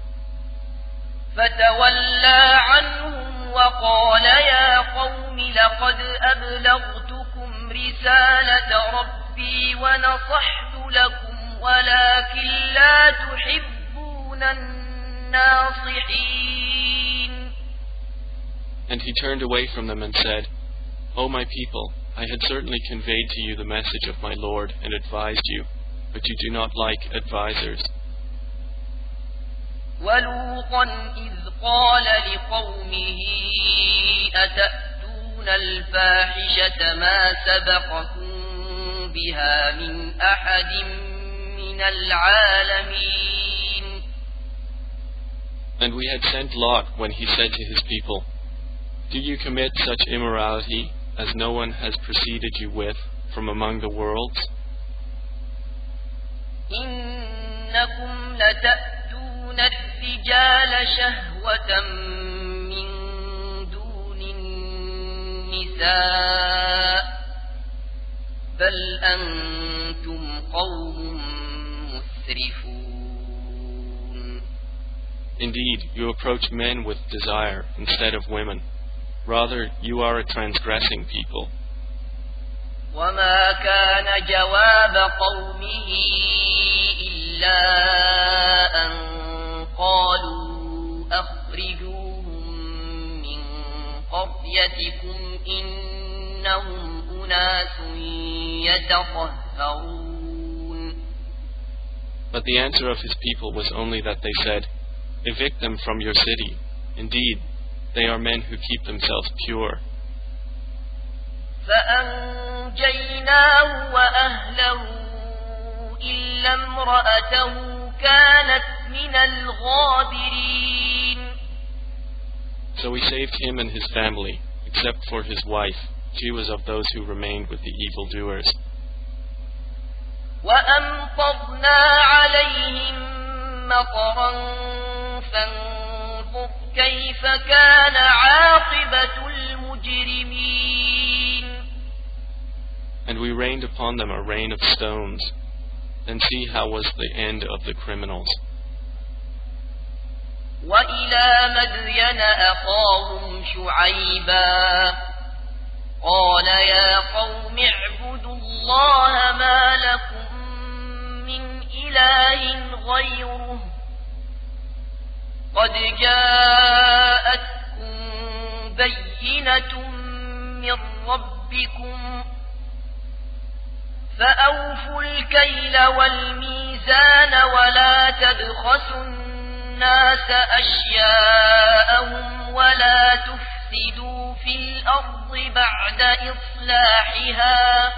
Speaker 1: فتولى عنهم وقال يا قوم لقد أبلغتكم رسالة ربي ونصحت لكم ولكن لا تحبون الناصحين.
Speaker 2: And he turned away from them and said, O my people, I had certainly conveyed to you the message of my Lord and advised you, but you do not like advisers.
Speaker 1: ولوطا إذ قال لقومه أتأتون الفاحشة ما سبقكم بها من أحد من العالمين.
Speaker 2: And we had sent Lot when he said to his people, Do you commit such immorality as no one has preceded you with from among the worlds?
Speaker 1: إنكم لتأتون الرجال شهوة من دون النساء بل أنتم قوم مسرفون.
Speaker 2: Indeed, you approach men with desire instead of women. Rather, you are a transgressing people.
Speaker 1: وما كان جواب قومه إلا أن قالوا أخرجوهم من قريتكم إنهم أناس يتطهرون.
Speaker 2: But the answer of his people was only that they said, Evict them from your city. Indeed, they are men who keep themselves pure.
Speaker 1: فأنجيناه وأهله إلا امرأته كانت من الغابرين.
Speaker 2: So we saved him and his family, except for his wife. She was of those who remained with the evildoers.
Speaker 1: وأمطرنا عليهم مطرا فانظر كيف كان عاقبة المجرمين.
Speaker 2: And we rained upon them a rain of stones. Then see how was the end of the criminals.
Speaker 1: وإلى مدين أخاهم شعيبا قال يا قوم اعبدوا الله ما لكم من إله غيره قد جاءتكم بينة من ربكم فأوفوا الكيل والميزان ولا تبخسوا الناس أشياءهم ولا تفسدوا في الأرض بعد إصلاحها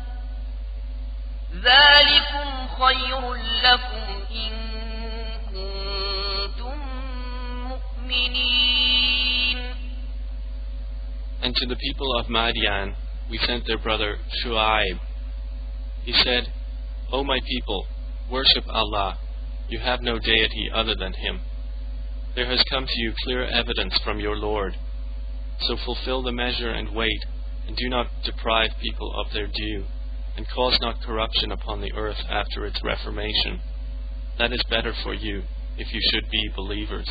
Speaker 1: ذلكم خير لكم إن كنتم مؤمنين.
Speaker 2: And to the people of Madian we sent their brother Shu'aib. He said, O my people, worship Allah. You have no deity other than Him. There has come to you clear evidence from your Lord. So fulfill the measure and wait, and do not deprive people of their due, and cause not corruption upon the earth after its reformation. That is better for you, if you should be believers.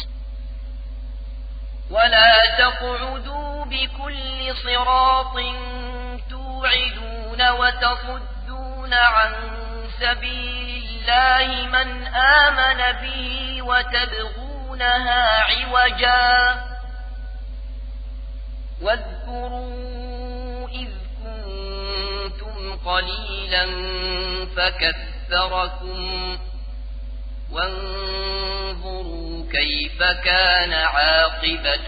Speaker 1: ولا تقعدوا بكل صراط توعدون وتصدون عن سبيل الله من آمن به يبغونها عوجا واذكروا إذ كنتم قليلا فكثركم وانظروا كيف كان عاقبة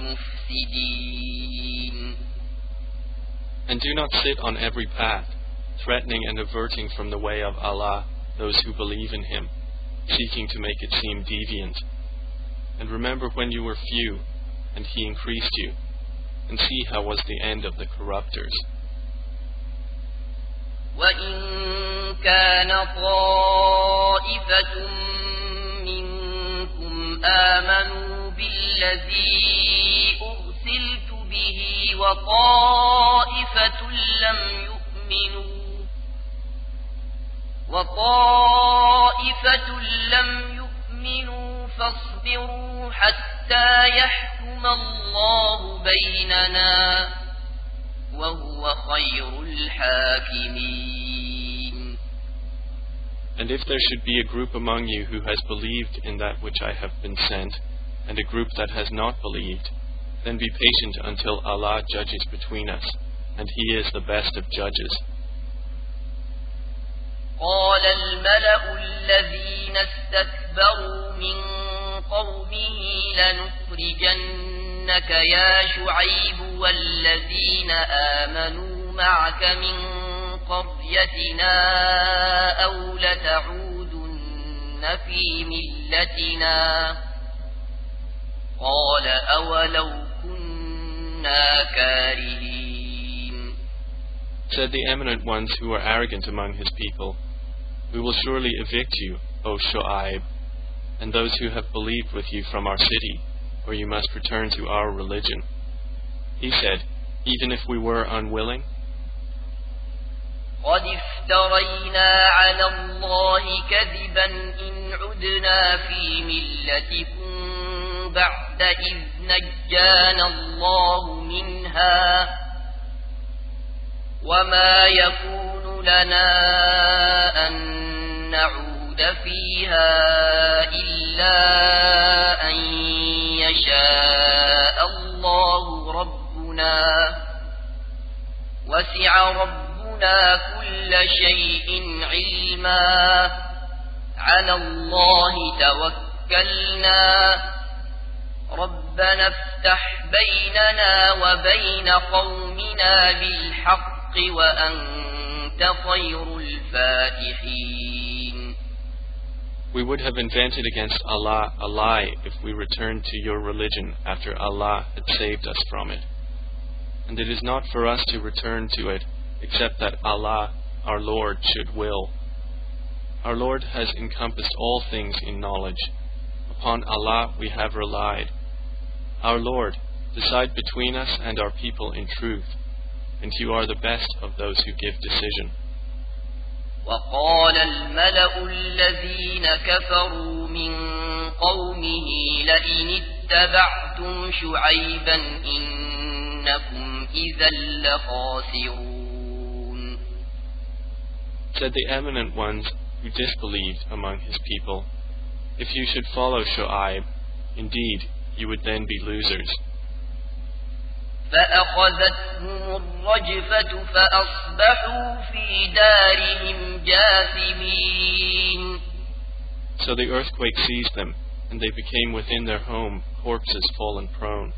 Speaker 1: المفسدين.
Speaker 2: And do not sit on every path, threatening and averting from the way of Allah those who believe in Him, seeking to make it seem deviant. And remember when you were few, and He increased you, and see how was the end of the corruptors.
Speaker 1: وَإِن كَانَ طَائِفَةٌ مِّنكُمْ آمَنُوا بِالَّذِي أُرْسِلْتُ بِهِ وَطَائِفَةٌ لَّمْ يُؤْمِنُوا فاصبروا حتى يحكم الله بيننا وهو خير الحاكمين.
Speaker 2: And if there should be a group among you who has believed in that which I have been sent, and a group that has not believed, then be patient until Allah judges between us, and He is the best of judges.
Speaker 1: قال الملأ الذين استكبروا من قومه لنخرجنك يا شعيب والذين آمنوا معك من قريتنا أو لتعودن في ملتنا قال أولو كنا كارهين.
Speaker 2: Said the eminent ones who were arrogant among his people, we will surely evict you, O Shu'aib, and those who have believed with you from our city, or you must return to our religion. He said, even if we were unwilling,
Speaker 1: قد افترينا على الله كذبا إن عدنا في ملتكم بعد إذ نجانا الله منها وما يكون لنا أن نعود فيها إلا أن يشاء الله ربنا وسع ربنا كل شيء علما على الله توكلنا ربنا افتح بيننا وبين قومنا بالحق وأنت خير الفاتحين.
Speaker 2: We would have invented against Allah a lie if we returned to your religion after Allah had saved us from it. And it is not for us to return to it except that Allah, our Lord, should will. Our Lord has encompassed all things in knowledge. Upon Allah we have relied. Our Lord, decide between us and our people in truth, and you are the best of those who give decision.
Speaker 1: وقال الملأ الذين كفروا من قومه لئن اتبعتم شعيبا إنكم إذا لخاسرون.
Speaker 2: Said the eminent ones who disbelieved among his people, if you should follow Shu'aib, indeed you would then be losers.
Speaker 1: فأخذتهم الرجفة فأصبحوا في دارهم جاثمين.
Speaker 2: So the earthquake seized them, and they became within their home corpses fallen prone.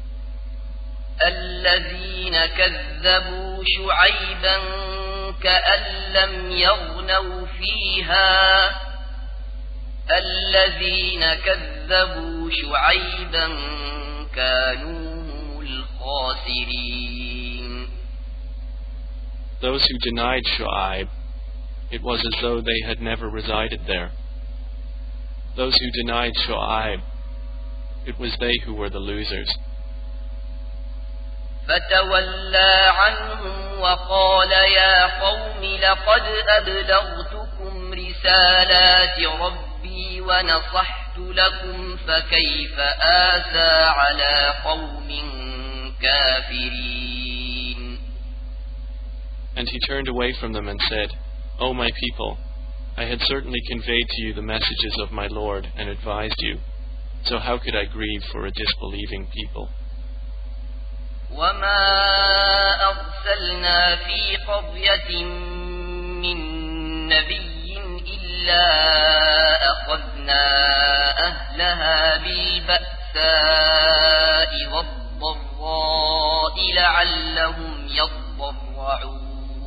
Speaker 1: الذين كذبوا شعيبا كأن لم يغنوا فيها الذين كذبوا شعيبا كانوا الخاسرين.
Speaker 2: Those who denied Shu'aib, it was as though they had never resided there. Those who denied Shu'aib, it was they who were the losers.
Speaker 1: فتولى عنهم وقال يا قوم لقد أبلغتكم رسالات ربي ونصحت لكم فكيف آسى على قوم كافرين.
Speaker 2: And he turned away from them and said, O my people, I had certainly conveyed to you the messages of my Lord and advised you. So how could I grieve for a disbelieving people?
Speaker 1: وما أرسلنا في قرية من نبي إلا أخذنا أهلها بالبأساء والضراء لعلهم يضرعون.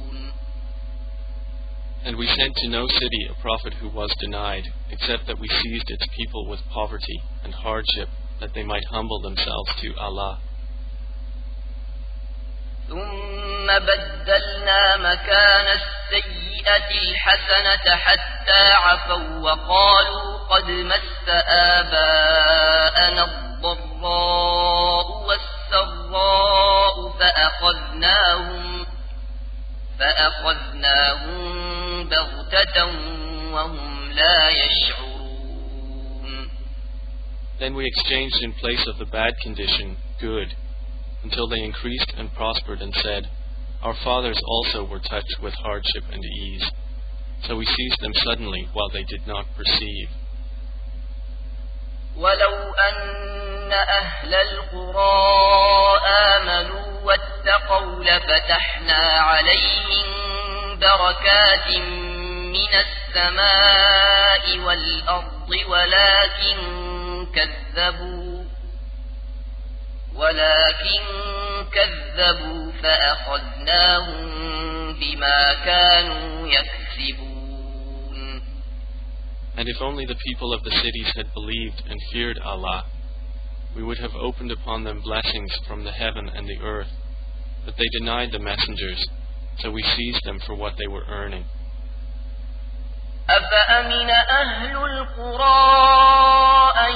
Speaker 2: And we sent to no city a prophet who was denied, except that we seized its people with poverty and hardship, that they might humble themselves to Allah.
Speaker 1: ثم بدلنا مكان السيئة الحسنة حتى عفوا وقالوا قد مس آباءنا الضراء والسراء فأخذناهم بغتة وهم لا يشعرون.
Speaker 2: Then we exchanged in place of the bad condition good, until they increased and prospered and said, our fathers also were touched with hardship and ease. So we seized them suddenly while they did not perceive.
Speaker 1: ولو أن أهل القرى آمنوا واتقوا لفتحنا عليهم بركات من السماء والأرض ولكن كذبوا فأخذناهم بما كانوا يكسبون.
Speaker 2: And if only the people of the cities had believed and feared Allah, we would have opened upon them blessings from the heaven and the earth. But they denied the messengers, so we seized them for what they were earning.
Speaker 1: أفأمن أهل القرى أن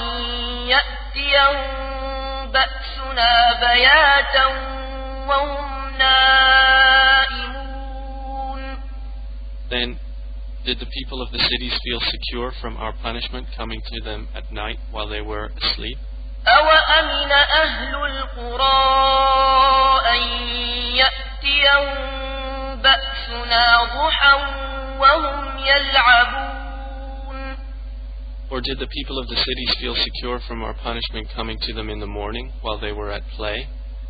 Speaker 1: يأتيهم بأسنا بياتا وهم نائمون.
Speaker 2: Then did the people of the cities feel secure from our punishment coming to them at night while they were asleep?
Speaker 1: أوأمن أهل القرى أن يأتيهم بأسنا ضحى وهم يلعبون.
Speaker 2: Or did the people of the cities feel secure from our punishment coming to them in the morning while they were at play?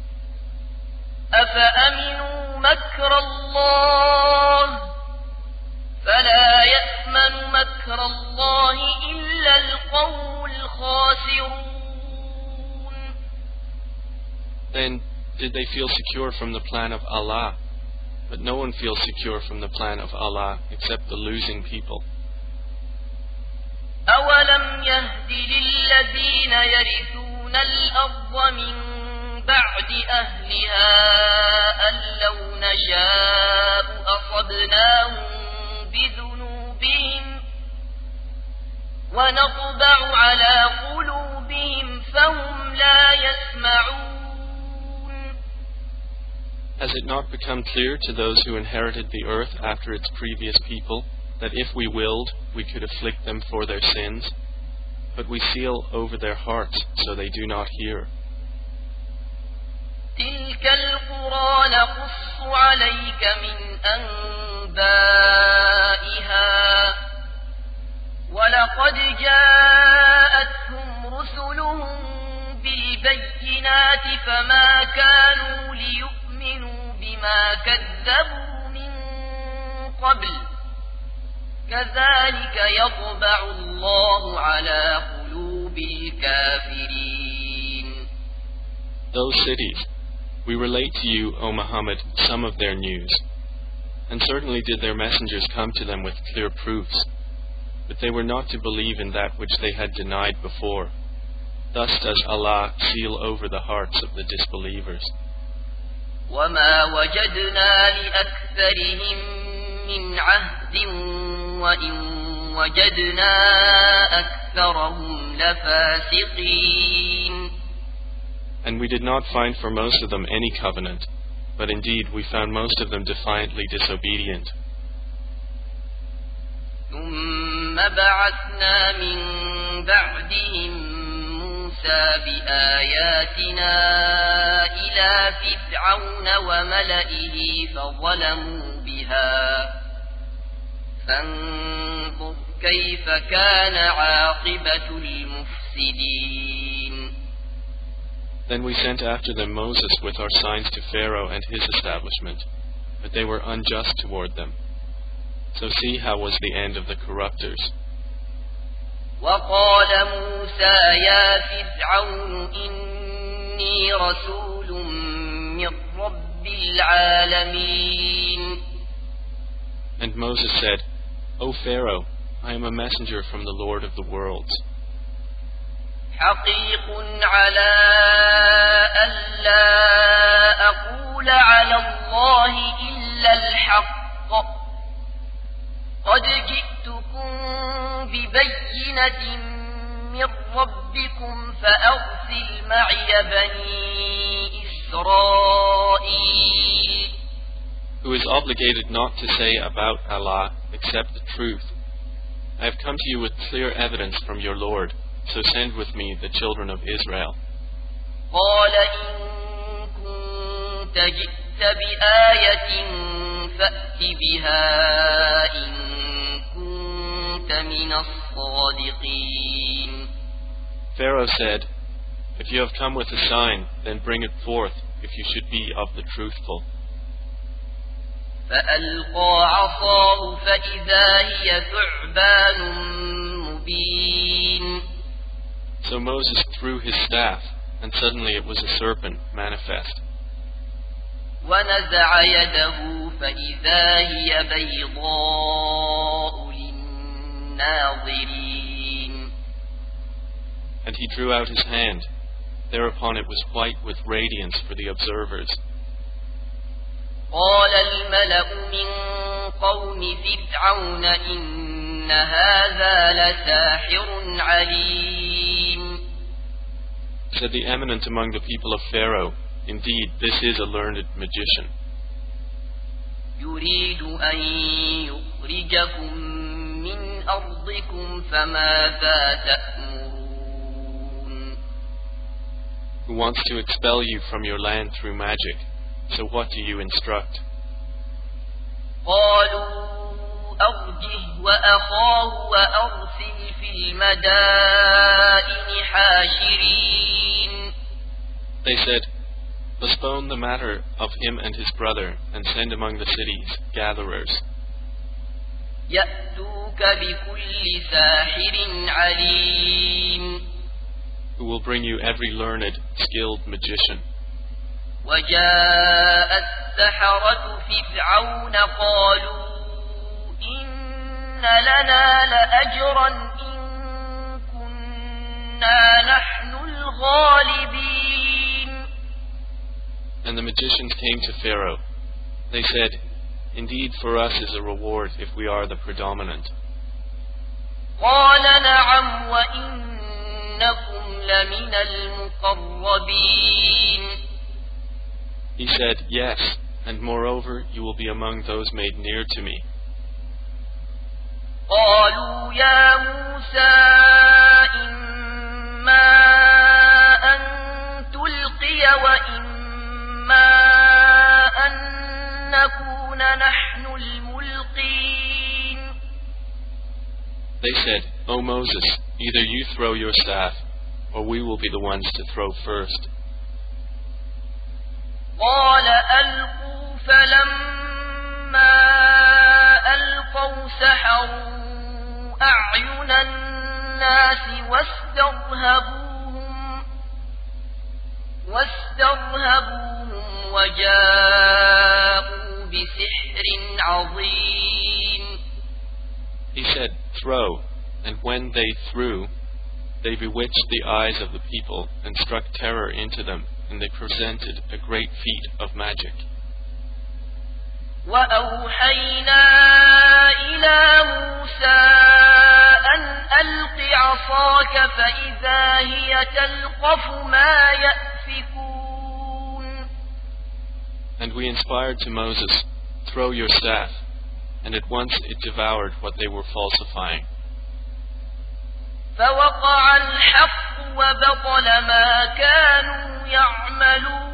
Speaker 1: أفأمنوا مكر الله فلا يأمن مكر الله إلا القوم الخاسرون.
Speaker 2: Then did they feel secure from the plan of Allah? But no one feels secure from the plan of Allah except the losing people.
Speaker 1: أولم يهد للذين يرثون الأرض من بعد أهلها أن لو نشاء أصبناهم بذنوبهم ونطبع على قلوبهم فهم لا يسمعون.
Speaker 2: Has it not become clear to those who inherited the earth after its previous people that if we willed, we could afflict them for their sins? But we seal over their hearts so they do not hear.
Speaker 1: تلك القرى نقص عليك من أنبائها ولقد جاءتهم رسلهم بالبينات فما كانوا ليؤمنوا بما كذبوا من قبل كذلك يطبع الله على قلوب الكافرين.
Speaker 2: Those cities, we relate to you, O Muhammad, some of their news. And certainly did their messengers come to them with clear proofs, but they were not to believe in that which they had denied before. Thus does Allah seal over the hearts of the disbelievers.
Speaker 1: وَمَا وَجَدْنَا لِأَكْثَرِهِمْ مِنْ عَهْدٍ وَإِنْ وَجَدْنَا أَكْثَرَهُمْ لَفَاسِقِينَ.
Speaker 2: And we did not find for most of them any covenant, but indeed we found most of them defiantly disobedient.
Speaker 1: ثُمَّ بَعَثْنَا مِنْ بَعْدِهِمْ موسى بآياتنا إلى فرعون وملئه فظلموا بها فانظر كيف كان عاقبة المفسدين. مفسدين.
Speaker 2: Then we sent after them Moses with our signs to Pharaoh and his establishment, but they were unjust toward them. So see how was the end of the corruptors.
Speaker 1: وقال موسى يا فرعون إني رسول من رب العالمين.
Speaker 2: And Moses said, O Pharaoh, I am a messenger from the Lord of the worlds.
Speaker 1: حقيق على ألا أقول على الله إلا الحق قد جئتكم ببينة من ربكم فأرسل معي بني إسرائيل.
Speaker 2: Who is obligated not to say about Allah except the truth. I have come to you with clear evidence from your Lord, so send with me the children of Israel.
Speaker 1: قال إن كنت جئت بآية فأت بها إن كنت من الصادقين.
Speaker 2: Pharaoh said, If you have come with a sign, then bring it forth, if you should be of the truthful.
Speaker 1: فألقى عصاه فإذا هي ثعبان مبين.
Speaker 2: So Moses threw his staff, and suddenly it was a serpent manifest.
Speaker 1: ونزع يده فإذا هي بيضاء للناظرين.
Speaker 2: And he drew out his hand. Thereupon it was white with radiance for the observers.
Speaker 1: قال الملأ من قوم فرعون إن هذا لساحر عليم.
Speaker 2: Said the eminent among the people of Pharaoh, Indeed, this is a learned magician.
Speaker 1: يريد أن يخرجكم من أرضكم فماذا تأمرون.
Speaker 2: Who wants to expel you from your land through magic. So what do you instruct?
Speaker 1: قالوا أرجه وأخاه وأرسل في المدائن حاشرين.
Speaker 2: They said, Postpone the matter of him and his brother, and send among the cities gatherers.
Speaker 1: يأتوك بكل ساحر عليم.
Speaker 2: Who will bring you every learned, skilled magician.
Speaker 1: وجاء السحرة فرعون قالوا إن لنا لأجرا إن كنا نحن الغالبين.
Speaker 2: And the magicians came to Pharaoh. They said, Indeed, for us is a reward if we are the predominant.
Speaker 1: قال نعم وإنكم لمن المقربين.
Speaker 2: He said, Yes, and moreover, you will be among those made near to me.
Speaker 1: قالوا يا موسى إما أن تلقي وإما أن نكون نحن الملقين.
Speaker 2: They said, O Moses, either you throw your staff, or we will be the ones to throw first.
Speaker 1: قال ألقوا فلما ألقوا سحروا أعين الناس واسترهبوهم وجاءوا بسحر عظيم.
Speaker 2: He said, Throw, and when they threw, they bewitched the eyes of the people and struck terror into them, and they presented a great feat of magic.
Speaker 1: وأوحينا إلى موسى أن ألق عصاك فإذا هي تلقف ما يأفكون.
Speaker 2: And we inspired to Moses, Throw your staff, and at once it devoured what they were falsifying.
Speaker 1: فوقع الحق وبطل ما كانوا يعملون.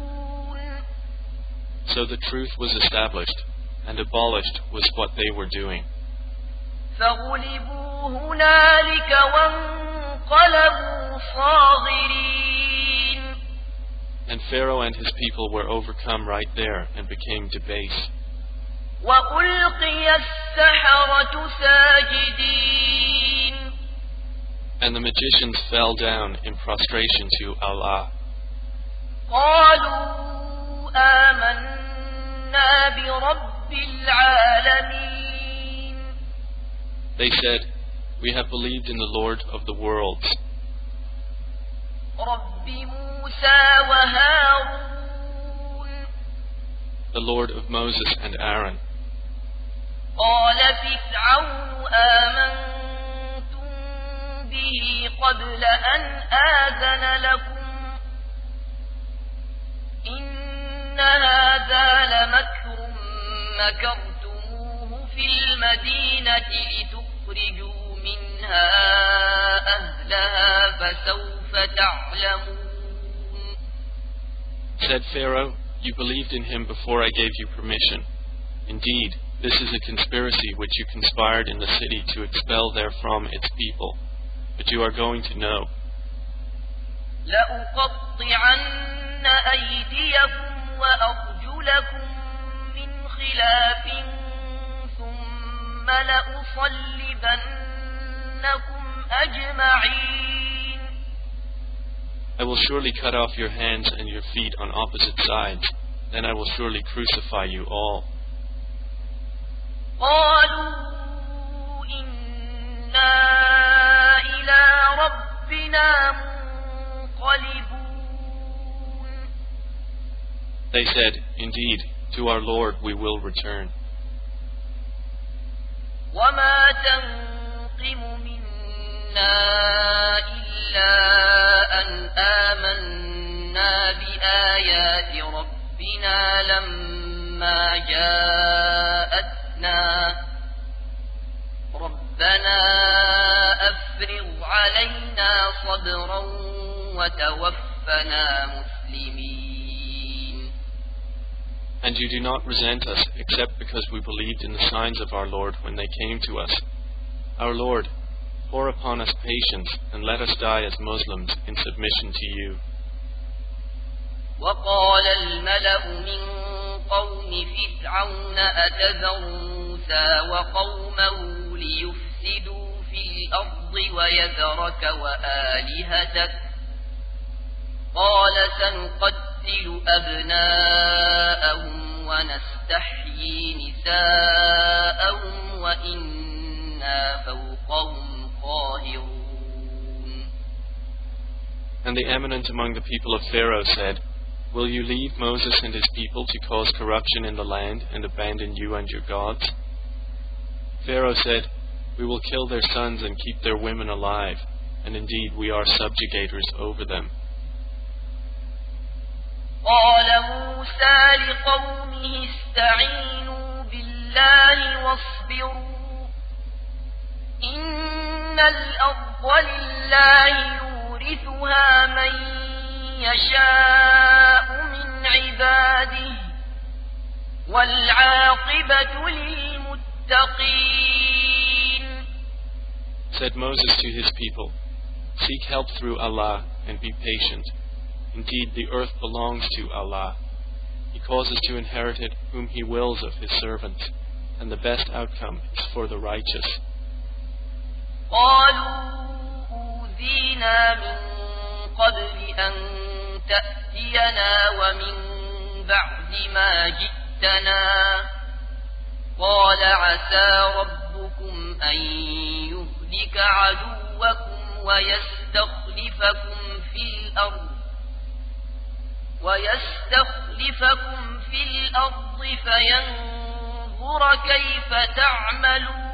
Speaker 2: So the truth was established, and abolished was what they were doing.
Speaker 1: فغلبوا هنالك وانقلبوا فانقلبوا صاغرين.
Speaker 2: And Pharaoh and his people were overcome right there and became debased.
Speaker 1: وألقي السحرة ساجدين.
Speaker 2: And the magicians fell down in prostration to Allah.
Speaker 1: قالوا آمنا برب العالمين.
Speaker 2: They said, "We have believed in the Lord of the worlds,
Speaker 1: رب موسى وهارون.
Speaker 2: the Lord of Moses and Aaron."
Speaker 1: قال فرعون آمنتم به قبل أن آذن لكم إن هذا لمكر مكرتموه في المدينة لتخرجوا منها أهلها فسوف تعلمون.
Speaker 2: Said Pharaoh, "You believed in him before I gave you permission. Indeed, this is a conspiracy which you conspired in the city to expel therefrom its people. But you are going to know.
Speaker 1: لأقطعن أيديكم وأرجلكم من خلاف ثم لأصلبنكم أجمعين.
Speaker 2: I will surely cut off your hands and your feet on opposite sides. Then I will surely crucify you all."
Speaker 1: قالوا إنا إلى ربنا منقلبون.
Speaker 2: They said, "Indeed, to our Lord we will return."
Speaker 1: وما تنقم منا إلا أن آمنا بآيات ربنا لما جاءتنا ربنا أفرغ علينا صبرا وتوفنا مسلمين.
Speaker 2: And you do not resent us except because we believed in the signs of our Lord when they came to us. Our Lord, pour upon us patience and let us die as Muslims in submission to you.
Speaker 1: وقال الملأ من قوم فرعون أتذر موسى وقومه ليفسدوا في الأرض ويذرك وآلهتك قال سنقتل أبناءهم ونستحيي نساءهم وإنا فوقهم قاهرون.
Speaker 2: And the eminent among the people of Pharaoh said, "Will you leave Moses and his people to cause corruption in the land and abandon you and your gods?" Pharaoh said, "We will kill their sons and keep their women alive, and indeed we are subjugators over them."
Speaker 1: قال موسى لقومه استعينوا بالله واصبروا إن الأرض لله يورثها من يشاء من عباده والعاقبة للمتقين.
Speaker 2: Said Moses to his people, "Seek help through Allah and be patient. Indeed, the earth belongs to Allah. He causes to inherit it whom He wills of His servants, and the best outcome is for the righteous."
Speaker 1: قالوا أوذينا من قبل أن تأتينا ومن بعد ما جئتنا قال عسى ربكم أن يهلك عدوكم ويستخلفكم في الأرض فينظر كيف تعملون.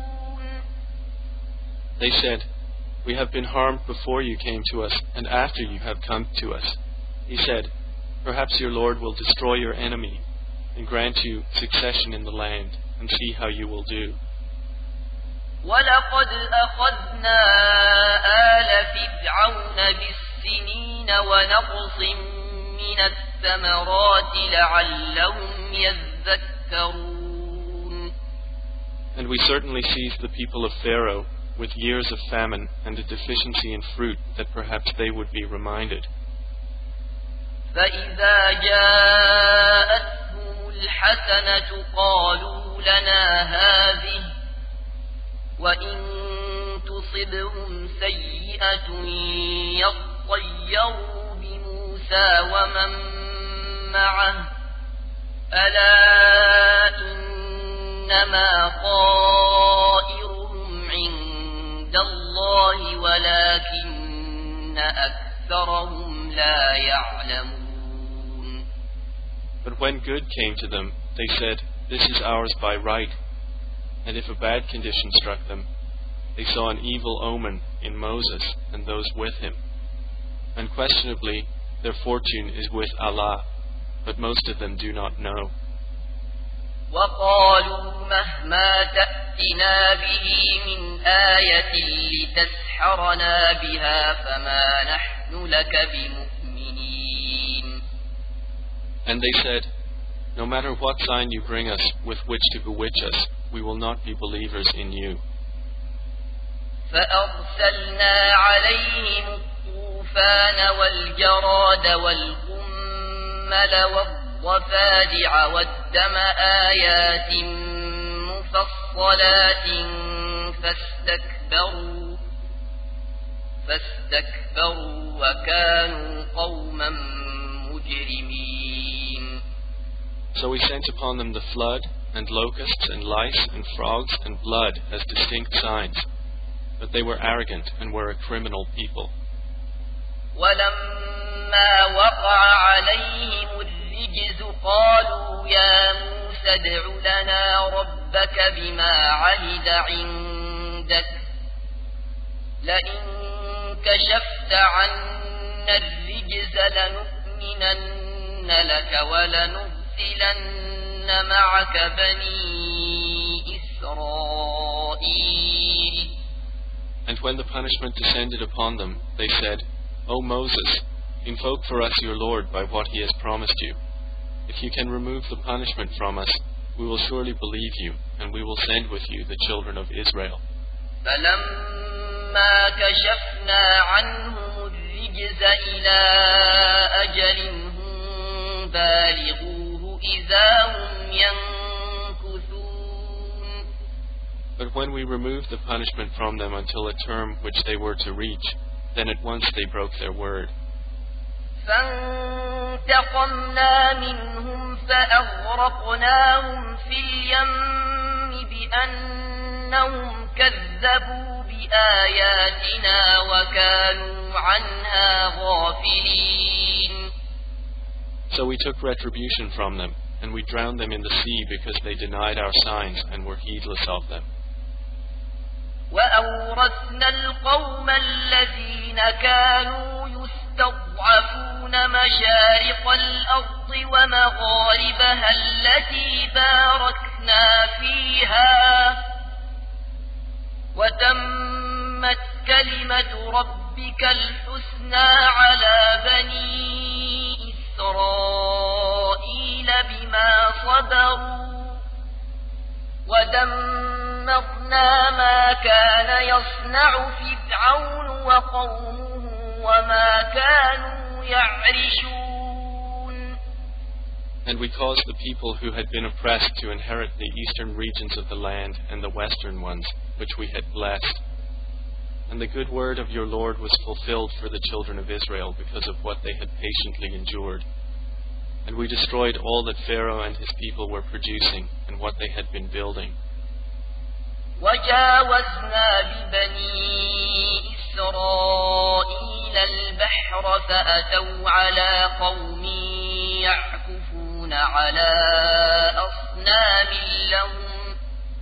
Speaker 2: They said, "We have been harmed before you came to us and after you have come to us." He said, "Perhaps your Lord will destroy your enemy and grant you succession in the land, and see how you will do."
Speaker 1: وَلَقَدْ أَخَذْنَا آلَ فِرْعَوْنَ بِالسِّنِينَ وَنَقْصٍ مِّنَ الثَّمَرَاتِ لَعَلَّهُمْ يَذَّكَّرُونَ.
Speaker 2: And we certainly seized the people of Pharaoh with years of famine and a deficiency in fruit, that perhaps they would be reminded.
Speaker 1: فإذا جاءتهم الحسنة قالوا لنا هذه وإن تصبهم سيئة يطيروا بموسى ومن معه ألا إنما طائرهم عند الله ولكن أكثرهم لا يعلمون.
Speaker 2: But when good came to them, they said, "This is ours by right." And if a bad condition struck them, they saw an evil omen in Moses and those with him. Unquestionably, their fortune is with Allah, but most of them do not know.
Speaker 1: وقالوا مهما تأتنا به من آية لتسحرنا بها فما نحن لك بمؤمنين.
Speaker 2: And they said, "No matter what sign you bring us with which to bewitch us, we will not be believers in you."
Speaker 1: فأرسلنا عليهم الطوفان والجراد والقمل والضفادع والدم آيات مفصلات فاستكبروا وكانوا قوما مجرمين.
Speaker 2: So we sent upon them the flood, and locusts, and lice, and frogs, and blood as distinct signs. But they were arrogant and were a criminal people.
Speaker 1: ولما وقع عليهم الرجز قالوا يا موسى ادع لنا ربك بما عهد عندك لئن كشفت عنا الرجز لنؤمنن لك ولنرسلن معك بني إسرائيل.
Speaker 2: And when the punishment descended upon them, they said, "O Moses, invoke for us your Lord by what he has promised you. If you can remove the punishment from us, we will surely believe you, and we will send with you the children of Israel."
Speaker 1: فَلَمَّا كَشَفْنَا عَنْهُمُ الرِّجْزَ إِلَى أَجَلٍ هُمْ بَالِغُوهُ إِذَا هُمْ يَنكُثُونَ.
Speaker 2: But when we removed the punishment from them until a term which they were to reach, then at once they broke their word.
Speaker 1: فانتقمنا منهم فأغرقناهم في اليم بأنهم كذبوا بآياتنا وكانوا عنها غافلين.
Speaker 2: So we took retribution from them, and we drowned them in the sea because they denied our signs and were heedless of them.
Speaker 1: وأورثنا القوم الذين كانوا يستضعفون مشارق الأرض ومغاربها التي باركنا فيها وتمت كلمة ربك الحسنى على بني إسرائيل بما صبروا ودمرنا ما كان يصنع فرعون وقومه وما كانوا يعرشون.
Speaker 2: And we caused the people who had been oppressed to inherit the eastern regions of the land and the western ones, which we had blessed. And the good word of your Lord was fulfilled for the children of Israel because of what they had patiently endured. And we destroyed all that Pharaoh and his people were producing and what they had been building.
Speaker 1: وجاوزنا ببني إسرائيل البحر فأتوا على قوم يعكفون على أصنام لهم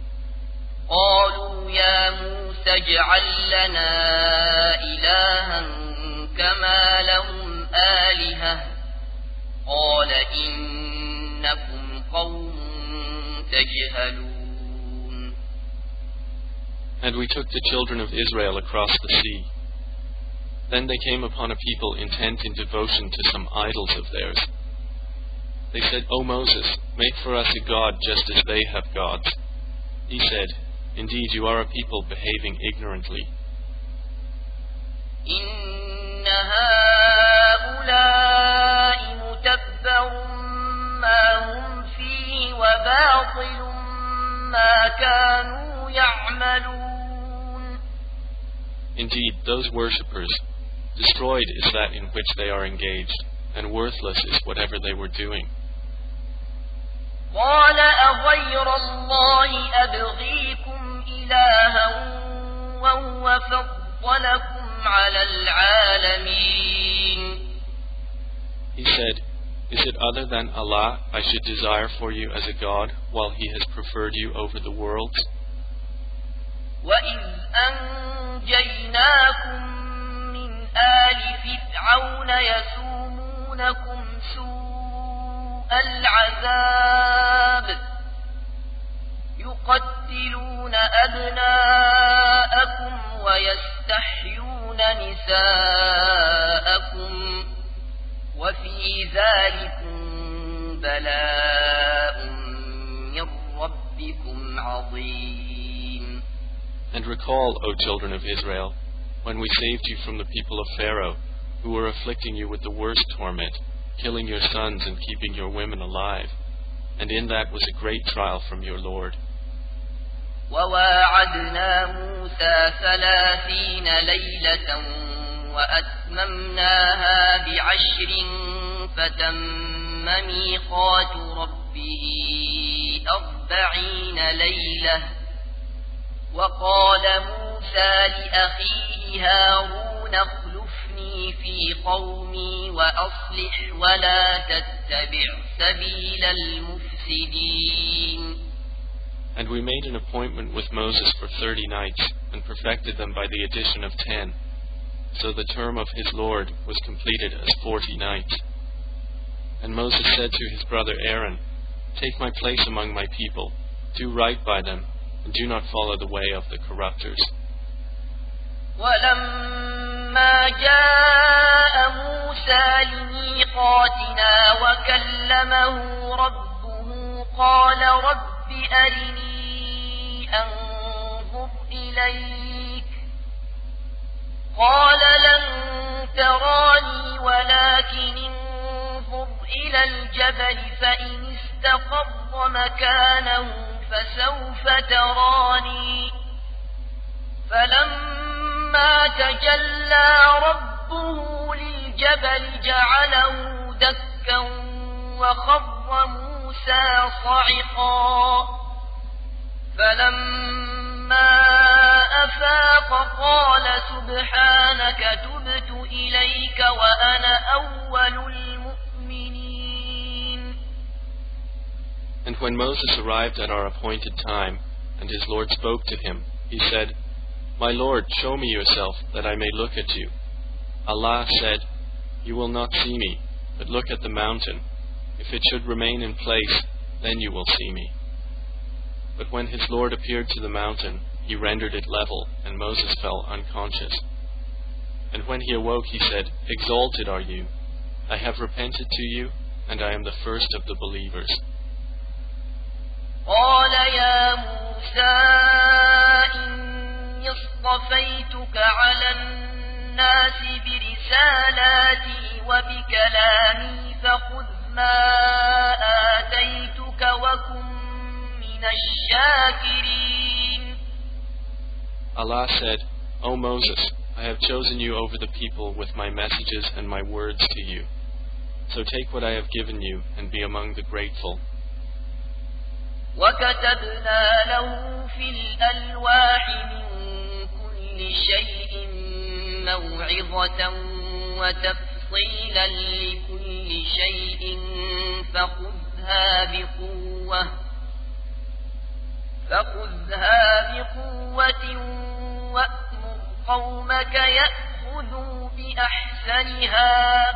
Speaker 1: قالوا يا موسى اجعل لنا إلها كما لهم آلهة قال إنكم قوم تجهلون.
Speaker 2: And we took the children of Israel across the sea. Then they came upon a people intent in devotion to some idols of theirs. They said, "O Moses, make for us a god just as they have gods." He said, Indeed, you are a people behaving ignorantly.
Speaker 1: إن هؤلاء متبر ما هم فيه وباطل ما كانوا يعملون.
Speaker 2: Indeed, those worshippers, destroyed is that in which they are engaged, and worthless is whatever they were doing.
Speaker 1: قال أغير الله أبغيكم إلها وهو فضلكم على العالمين.
Speaker 2: He said, is it other than Allah I should desire for you as a God, while He has preferred you over the worlds?
Speaker 1: وَإِذْ أَنْجَيْنَاكُمْ مِنْ آلِ فِرْعَوْنَ يَسُومُونَكُمْ سُوءَ الْعَذَابِ يُقَتِّلُونَ أَبْنَاءَكُمْ وَيَسْتَحْيُونَ نِسَاءَكُمْ وَفِي ذَلِكُمْ بَلَاءٌ مِّن رَّبِّكُمْ عَظِيمٌ.
Speaker 2: And recall, O children of Israel, when we saved you from the people of Pharaoh, who were afflicting you with the worst torment, killing your sons and keeping your women alive. And in that was a great trial from your Lord.
Speaker 1: وَوَاعَدْنَا مُوسَى 30 لَيْلَةً وَأَتْمَمْنَاهَا ب10 فَتَمَّ مِيقَاتُ رَبِّهِ 40 لَيْلَةً. وقال موسى لأخيه هارون اخلفني في قومي وأصلح ولا تتبع سبيل المفسدين.
Speaker 2: And we made an appointment with Moses for 30 nights, and perfected them by the addition of 10. So the term of his Lord was completed as 40 nights. And Moses said to his brother Aaron, take my place among my people, do right by them, and do not follow the way of the corrupters.
Speaker 1: وَلَمَّا جَاءَ مُوسَى لِمِيقَاتِنَا وَكَلَّمَهُ رَبُّهُ قَالَ رَبِّ أَرِنِي أَنظُرْ إِلَيْكَ قَالَ لَن تَرَانِي وَلَكِنِ انظُرْ إِلَى الْجَبَلِ فَإِنِ اسْتَقَرَّ مَكَانَهُ فسوف تراني. فلما تجلى ربه للجبل جعله دكا وخر موسى صعقا. فلما أفاق قال سبحانك تبت إليك وأنا أول المؤمنين.
Speaker 2: And when Moses arrived at our appointed time, and his Lord spoke to him, he said, my Lord, show me yourself, that I may look at you. Allah said, you will not see me, but look at the mountain. If it should remain in place, then you will see me. But when his Lord appeared to the mountain, he rendered it level, and Moses fell unconscious. And when he awoke, he said, exalted are you. I have repented to you, and I am the first of the believers.
Speaker 1: قال يا موسى إني اصطفيتك على الناس برسالاتي وبكلامي فخذ ما آتيتك وكن من الشاكرين.
Speaker 2: Allah said, O Moses, I have chosen you over the people with my messages and my words to you. So take what I have given you and be among the grateful.
Speaker 1: وكتبنا له في الألواح من كل شيء موعظة وتفصيلا لكل شيء فخذها بقوة وأمر قومك يأخذوا بأحسنها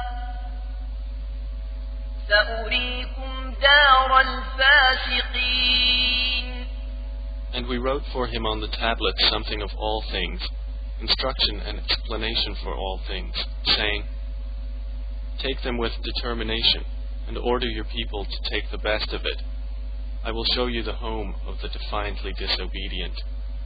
Speaker 1: سأريكم دار الفاسقين.
Speaker 2: And we wrote for him on the tablet something of all things, instruction and explanation for all things, saying, take them with determination, and order your people to take the best of it. I will show you the home of the defiantly disobedient.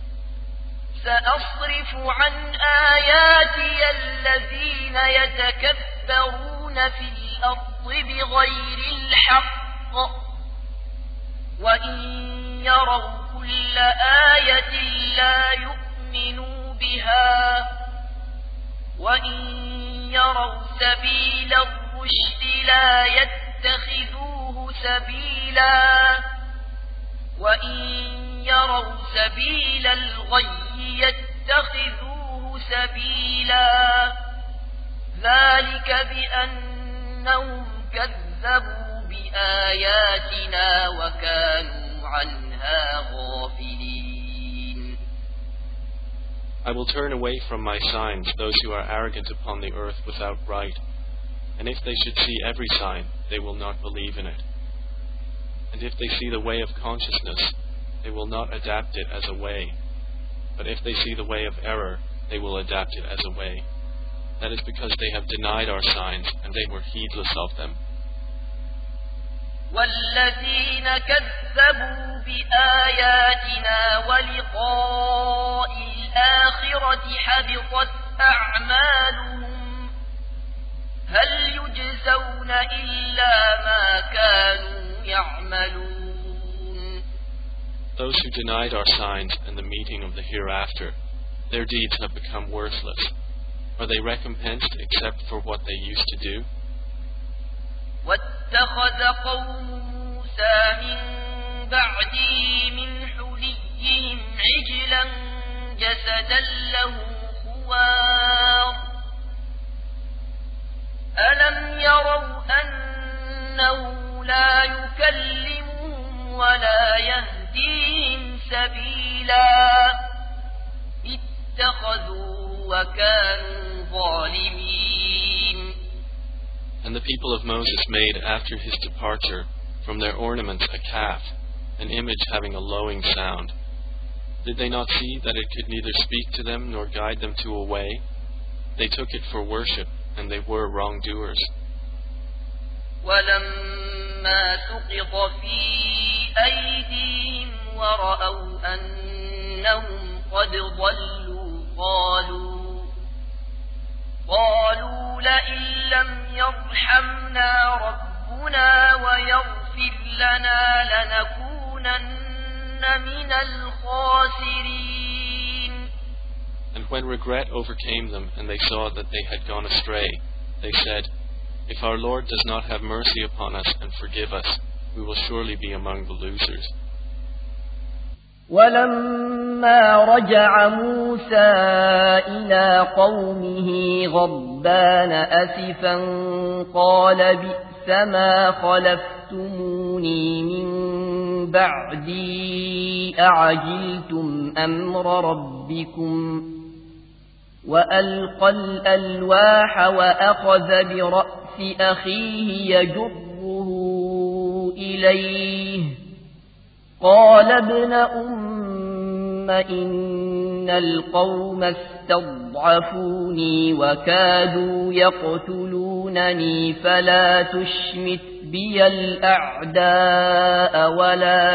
Speaker 1: سأصرف عن آياتي الذين يتكبرون في الأرض بغير الحق وإن يروا كل آية لا يؤمنوا بها وإن يروا سبيل الرشد لا يتخذوه سبيلا وإن يروا سبيل الغي يتخذوه سبيلا ذلك بأنهم كذبوا بآياتنا وكانوا عنها غافلين.
Speaker 2: I will turn away from my signs those who are arrogant upon the earth without right, and if they should see every sign, they will not believe in it. And if they see the way of consciousness, they will not adapt it as a way. But if they see the way of error, they will adapt it as a way. That is because they have denied our signs, and they were heedless of them.
Speaker 1: والذين كذبوا بآياتنا ولقاء الآخرة حبطت أعمالهم هل يجزون إلا ما كانوا يعملون.
Speaker 2: Those who denied our signs and the meeting of the hereafter, their deeds have become worthless. Are they recompensed except for what they used to do?
Speaker 1: واتخذ قوم موسى من بعده من حليهم عجلا جسدا له خوار ألم يروا أنه لا يكلمهم ولا يهديهم سبيلا اتخذوا وكانوا ظالمين.
Speaker 2: And the people of Moses made, after his departure, from their ornaments a calf, an image having a lowing sound. Did they not see that it could neither speak to them nor guide them to a way? They took it for worship, and they were wrongdoers.
Speaker 1: وَلَمَّا سُقِطَ فِي أَيْدِيهِمْ وَرَأَوْا أَنَّهُمْ قَدْ ضَلُّوا قالوا لئن لم يرحمنا ربنا ويغفر لنا لنكونن من الخاسرين.
Speaker 2: And when regret overcame them and they saw that they had gone astray, they said, if our Lord does not have mercy upon us and forgive us, we will surely be among the losers.
Speaker 3: ولما رجع موسى إلى قومه غضبان أسفا قال بئس ما خلفتموني من بعدي أعجلتم أمر ربكم وألقى الألواح وأخذ برأس أخيه يجره إليه قال ابن إن القوم استضعفوني وكادوا يقتلونني فلا تشمت بي الأعداء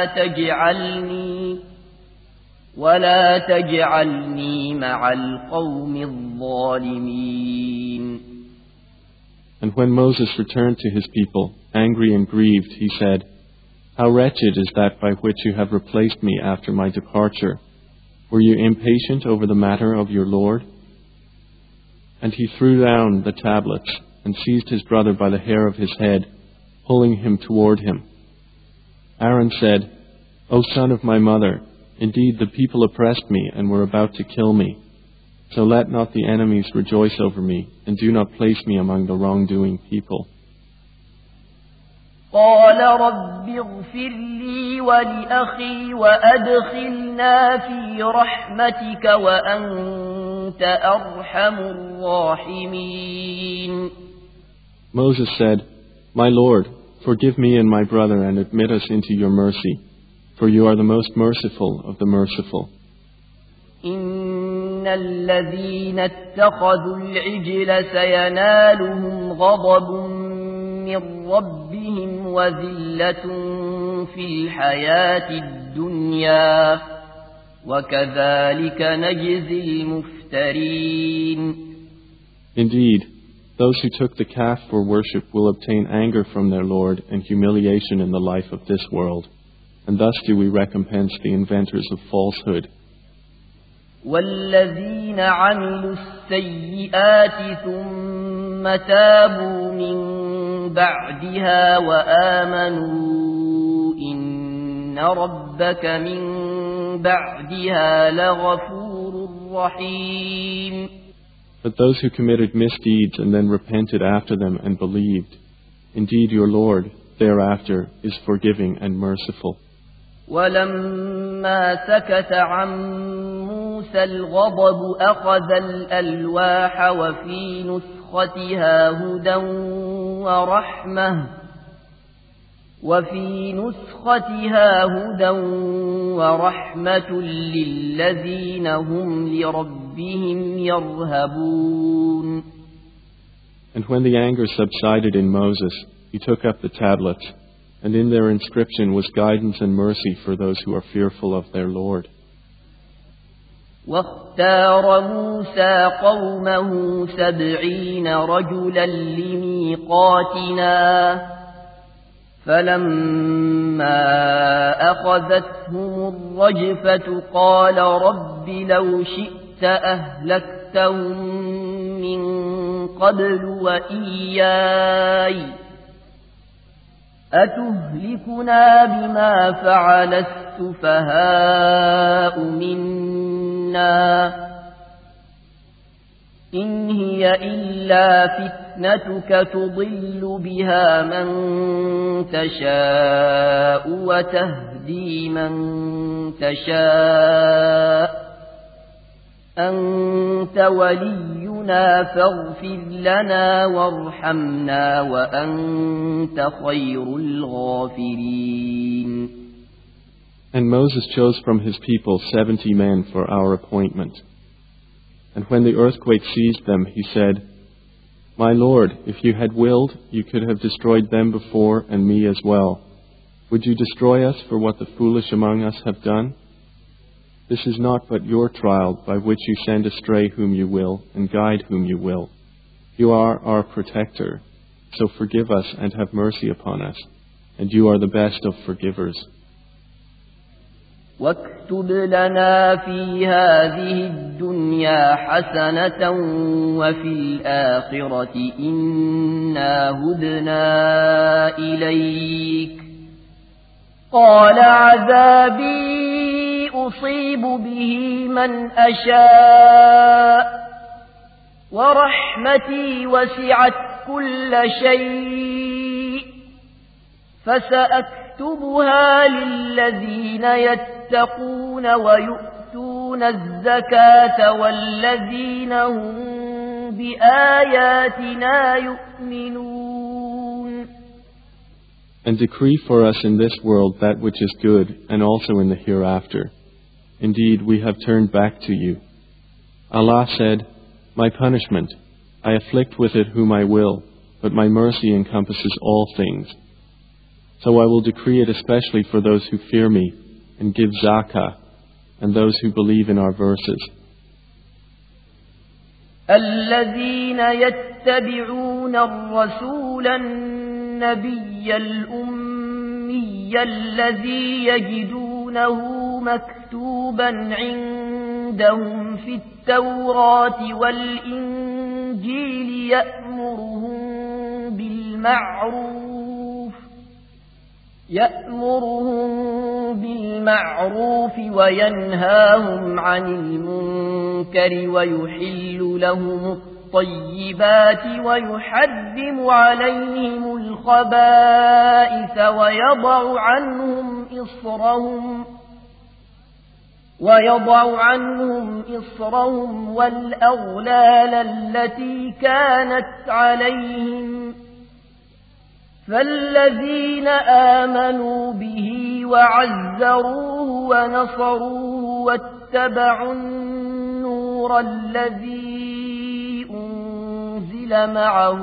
Speaker 3: ولا تجعلني مع القوم الظالمين.
Speaker 2: And when Moses returned to his people, angry and grieved, he said, how wretched is that by which you have replaced me after my departure. Were you impatient over the matter of your Lord? And he threw down the tablets and seized his brother by the hair of his head, pulling him toward him. Aaron said, O son of my mother, indeed the people oppressed me and were about to kill me. So let not the enemies rejoice over me, and do not place me among the wrongdoing people.
Speaker 3: قال رب اغفر لي ولأخي وأدخلنا في رحمتك وأنت أرحم الراحمين.
Speaker 2: Moses said, My Lord, forgive me and my brother and admit us into your mercy, for you are the most merciful of the merciful.
Speaker 3: إن الذين اتخذوا العجل سينالهم غضب من ربهم وذلة في الحياة الدنيا وكذلك نجزي المفترين.
Speaker 4: Indeed, those who took the calf for worship will obtain anger from their Lord and humiliation in the life of this world, and thus do we recompense the inventors of falsehood.
Speaker 3: والذين عملوا السيئات ثم تابوا من بعدها وآمنوا إن ربك من بعدها لغفور رحيم.
Speaker 4: But those who committed misdeeds and then repented after them and believed, indeed your Lord thereafter is forgiving and merciful.
Speaker 3: ولما سكت عن موسى الغضب أخذ الألواح وفي نسختها هدى ورحمة للذين هم لربهم يرهبون.
Speaker 4: And when the anger subsided in Moses, he took up the tablets, and in their inscription was guidance and mercy for those who are fearful of their Lord.
Speaker 3: واختار موسى قومه 70 رجلا لميقاتنا فلما أخذتهم الرجفة قال رب لو شئت أهلكتهم من قبل وإياي أتهلكنا بما فعل السفهاء منا إن هي إلا فتنتك تضل بها من تشاء وتهدي من تشاء أنت ولينا فاغفر لنا وارحمنا وأنت خير الغافرين.
Speaker 4: And Moses chose from his people 70 men for our appointment. And when the earthquake seized them, he said, My Lord, if you had willed, you could have destroyed them before and me as well. Would you destroy us for what the foolish among us have done? This is not but your trial by which you send astray whom you will and guide whom you will. You are our protector, so forgive us and have mercy upon us, and you are the best of forgivers.
Speaker 3: واكتب لنا في هذه الدنيا حسنة وفي الآخرة إنا هدنا إليك قال عذابي أصيب به من أشاء ورحمتي وسعت كل شيء فسأكتبها للذين يتقون ويؤتون الزكاة والذين هم بآياتنا يؤمنون.
Speaker 4: And decree for us in this world that which is good and also in the hereafter. Indeed, we have turned back to you. Allah said, My punishment, I afflict with it whom I will, but my mercy encompasses all things. So I will decree it especially for those who fear me and give zakah, and those who believe in our verses.
Speaker 3: الذين يتبعون الرسول النبي الأمي الذي يجدونه مكتوبا عندهم في التوراة والإنجيل يأمرهم بالمعروف وينهاهم عن المنكر ويحل لهم الطيبات ويحرم عليهم الخبائث ويضع عنهم إصرهم والأغلال التي كانت عليهم فالذين آمنوا به وعزروه ونصروه واتبعوا النور الذي أنزل معه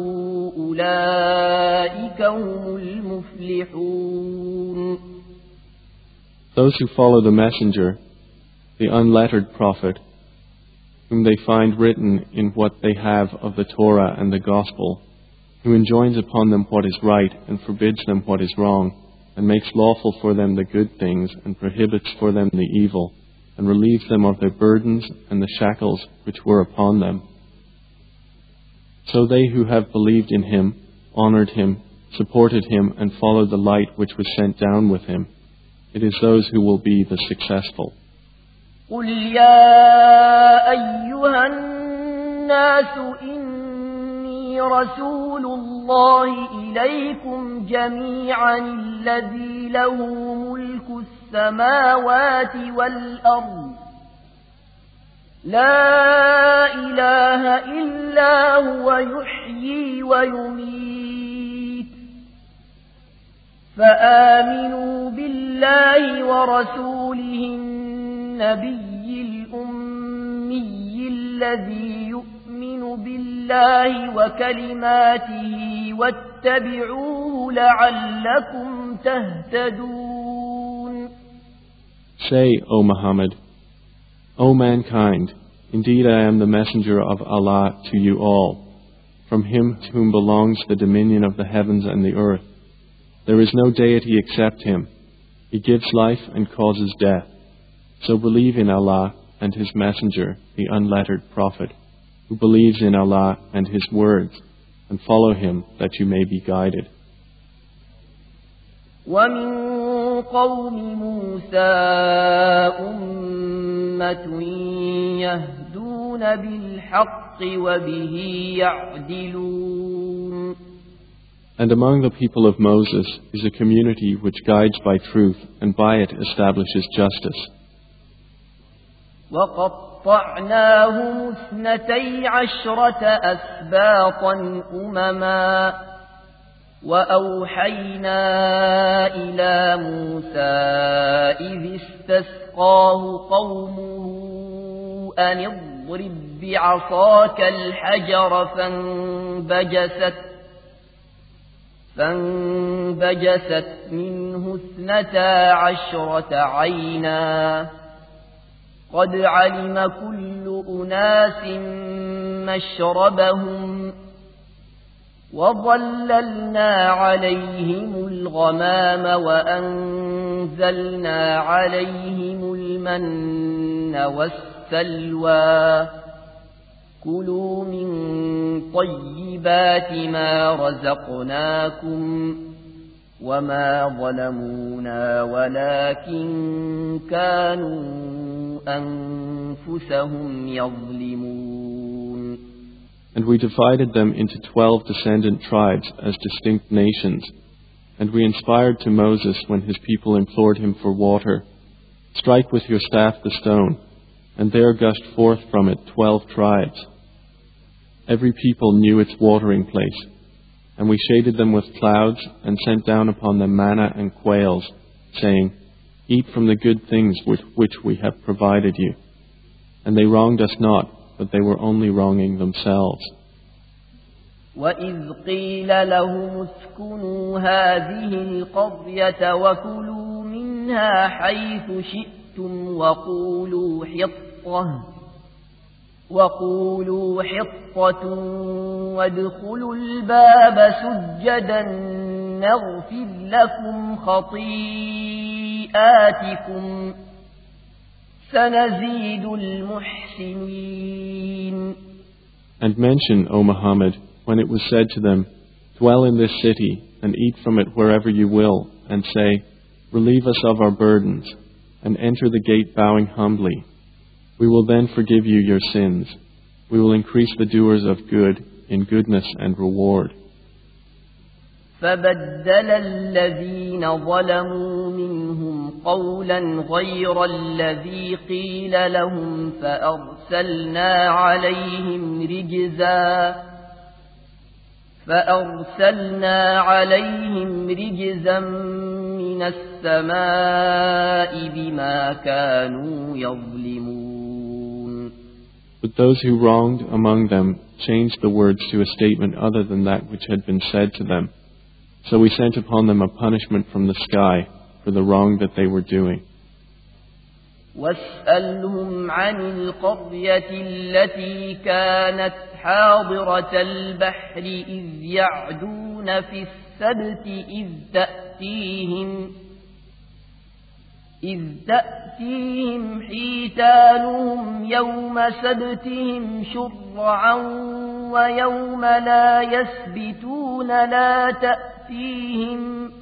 Speaker 3: أولئك هم المفلحون.
Speaker 4: Those who follow the messenger, the unlettered prophet, whom they find written in what they have of the Torah and the Gospel, who enjoins upon them what is right and forbids them what is wrong, and makes lawful for them the good things and prohibits for them the evil, and relieves them of their burdens and the shackles which were upon them. So they who have believed in him, honored him, supported him, and followed the light which was sent down with him, it is those who will be the successful.
Speaker 3: قل يا أيها الناس إني رسول الله إليكم جميعا الذي له ملك السماوات والأرض لا إله إلا هو يحيي ويميت فآمنوا بالله ورسوله النبي الأمي الذي يؤمن بالله وكلماته واتبعوه لعلكم تهتدون.
Speaker 4: Say, O Muhammad, O mankind, indeed I am the messenger of Allah to you all, from him to whom belongs the dominion of the heavens and the earth. There is no deity except him. He gives life and causes death. So believe in Allah and his messenger, the unlettered prophet, who believes in Allah and his words, and follow him that you may be guided.
Speaker 3: ومن قوم موسى أمة يهدون بالحق وبه يعدلون.
Speaker 4: And among the people of Moses is a community which guides by truth and by it establishes justice.
Speaker 3: وقطعناهم 12 أسباطا أمما وأوحينا إلى موسى إذ استسقاه قومه أن اضرب بعصاك الحجر فانبجست منه 12 عينا قد علم كل أناس مشربهم وظللنا عليهم الغمام وأنزلنا عليهم المن والسلوى كلوا من طيبات ما رزقناكم وما ظلمونا ولكن كانوا أنفسهم يظلمون.
Speaker 4: And we divided them into 12 descendant tribes as distinct nations. And we inspired to Moses when his people implored him for water, strike with your staff the stone, and there gushed forth from it 12 tribes. Every people knew its watering place. And we shaded them with clouds and sent down upon them manna and quails, saying, eat from the good things with which we have provided you. And they wronged us not, but they were only wronging themselves.
Speaker 3: وَإِذْ قِيلَ لَهُمُ اسْكُنُوا هَذِهِ الْقَرْيَةَ وَكُلُوا مِنْهَا حَيْثُ شِئْتُمْ وَقُولُوا حِطَّةٌ وَادْخُلُوا الْبَابَ سُجَّدًا نَغْفِرْ لَكُمْ خَطِيئَاتِكُمْ سَنَزِيدُ الْمُحْسِنِينَ.
Speaker 4: And mention, O Muhammad, when it was said to them, dwell in this city and eat from it wherever you will, and say, relieve us of our burdens, and enter the gate bowing humbly. We will then forgive you your sins. We will increase the doers of good in goodness and reward.
Speaker 3: فبدل الذين ظلموا منهم قولا غير الذي قيل لهم فأرسلنا عليهم رجزا من السماء بما كانوا يظلمون.
Speaker 4: But those who wronged among them changed the words to a statement other than that which had been said to them. So we sent upon them a punishment from the sky for the wrong that they were doing.
Speaker 3: واسألهم عن القرية التي كانت حاضرة البحر إذ يعدون في السبت إذ تأتيهم حيتانهم يوم سبتهم شرعا ويوم لا يسبتون لا تأتيهم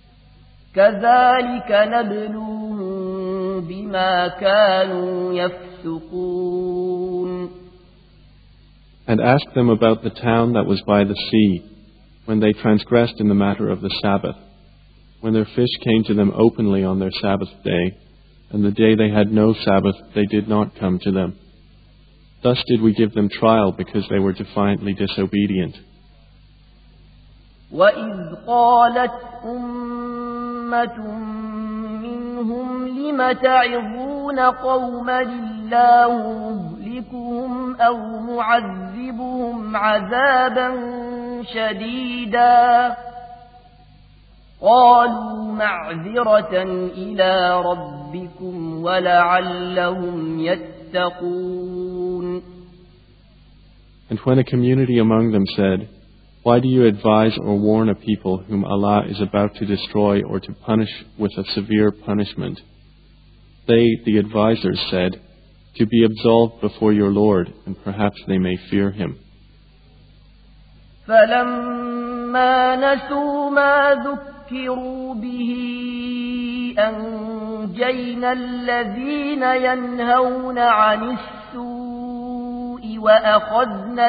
Speaker 3: كذلك نبلوهم بما كانوا يفسقون.
Speaker 4: And ask them about the town that was by the sea, when they transgressed in the matter of the Sabbath, when their fish came to them openly on their Sabbath day, and the day they had no Sabbath they did not come to them. Thus did we give them trial because they were defiantly disobedient.
Speaker 3: وَإِذْ قَالَتْ أُمَّةٌ مِّنْهُمْ لِمَ تَعِظُونَ قَوْمًا اللَّهُ مُهْلِكُهُمْ أَوْ مُعَذِّبُهُمْ عَذَابًا شَدِيدًا قالوا معذرة إلى ربكم ولعلهم يتقون.
Speaker 4: And when a community among them said, "Why do you advise or warn a people whom Allah is about to destroy or to punish with a severe punishment?" They, the advisers, said, "To be absolved before your Lord, and perhaps they may fear Him."
Speaker 3: فَلَمَّا نَسُوا مَا ذُكِّرُوا بِهِ أَنْجَيْنَا الَّذِينَ يَنْهَوْنَ عَنِ السُّوءِ وَأَخَذْنَا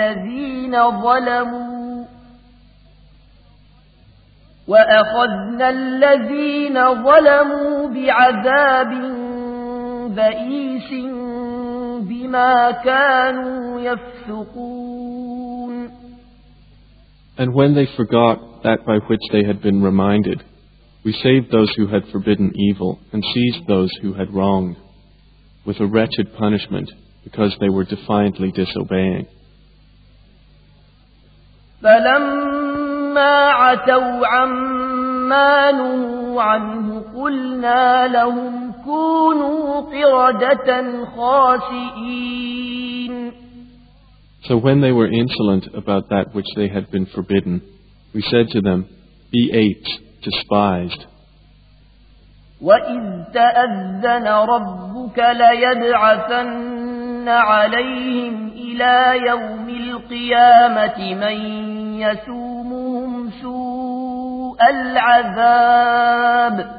Speaker 3: الَّذِينَ ظَلَمُوا بِعَذَابٍ بَئِيسٍ بِمَا كَانُوا يَفْسُقُونَ.
Speaker 4: And when they forgot that by which they had been reminded, we saved those who had forbidden evil and seized those who had wronged, with a wretched punishment because they were defiantly disobeying.
Speaker 3: فَلَمَّا عَتَوْا عَمَّا نُهُوا عَنْهُ قُلْنَا لَهُمْ كُونُوا قِرَدَةً خَاسِئِينَ.
Speaker 4: So when they were insolent about that which they had been forbidden, we said to them, "Be apes, despised."
Speaker 3: وَإِذْ تَأَذَّنَ رَبُّكَ لَيَبْعَثَنَّ عَلَيْهِمْ إِلَى يَوْمِ الْقِيَامَةِ مَنْ يَسُومُهُمْ سُوءَ الْعَذَابِ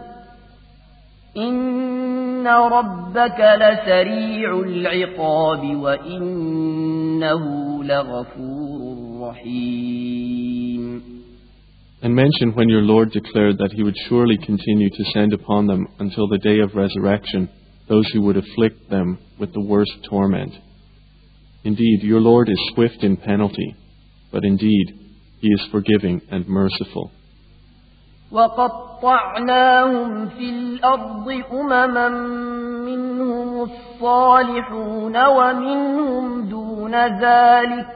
Speaker 3: إِنَّ رَبَّكَ لَسَرِيعُ الْعِقَابِ وَإِنَّهُ لَغَفُورٌ رَحِيمٌ.
Speaker 4: And mention when your Lord declared that He would surely continue to send upon them until the day of resurrection those who would afflict them with the worst torment. Indeed, your Lord is swift in penalty, but indeed, He is forgiving and merciful.
Speaker 3: وَقَطَّعْنَاهُمْ فِي الْأَرْضِ أُمَمًا مِّنْهُمُ الصَّالِحُونَ وَمِنْهُمْ دُونَ ذَلِكَ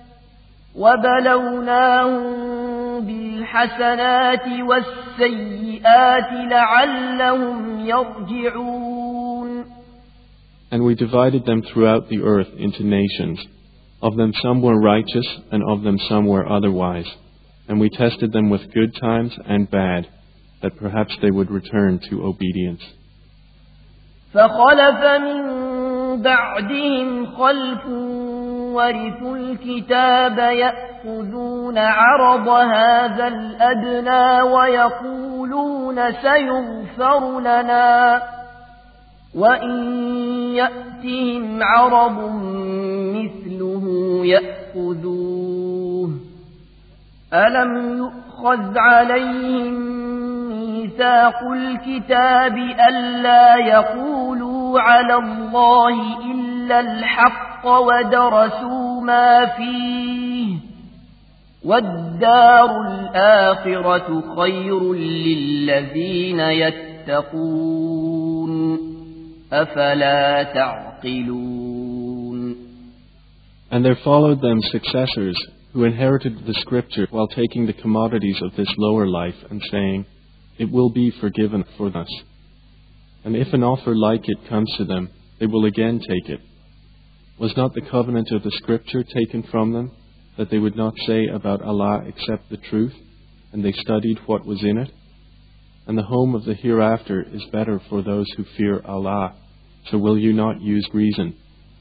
Speaker 3: وَبَلَوْنَاهُمْ بِالْحَسَنَاتِ وَالسَّيِّئَاتِ لَعَلَّهُمْ يَرْجِعُونَ.
Speaker 4: And we divided them throughout the earth into nations. Of them some were righteous, and of them some were otherwise. And we tested them with good times and bad, that perhaps they would return to obedience.
Speaker 3: فَخَلَفَ مِن بَعْدِهِمْ خَلْفٌ وَرِثُوا الْكِتَابَ يَأْخُذُونَ عَرَضَ هَذَا الْأَدْنَى وَيَقُولُونَ سَيُغْفَرُ لَنَا وَإِنْ يَأْتِهِمْ عَرَضٌ مِثْلُهُ يَأْخُذُوهُ أَلَمْ يُؤْخَذْ عَلَيْهِمْ مِيثَاقُ الْكِتَابِ أَلَّا يَقُولُوا عَلَى اللَّهِ إِلَّا الْحَقَّ وَدَرَسُوا مَا فِيهِ وَالدَّارُ الْآخِرَةُ خَيْرٌ لِلَّذِينَ يَتَّقُونَ أَفَلَا تَعْقِلُونَ.
Speaker 4: And there followed them successors who inherited the scripture while taking the commodities of this lower life and saying, "It will be forgiven for us." And if an offer like it comes to them, they will again take it. Was not the covenant of the Scripture taken from them, that they would not say about Allah except the truth, and they studied what was in it? And the home of the hereafter is better for those who fear Allah. So will you not use reason?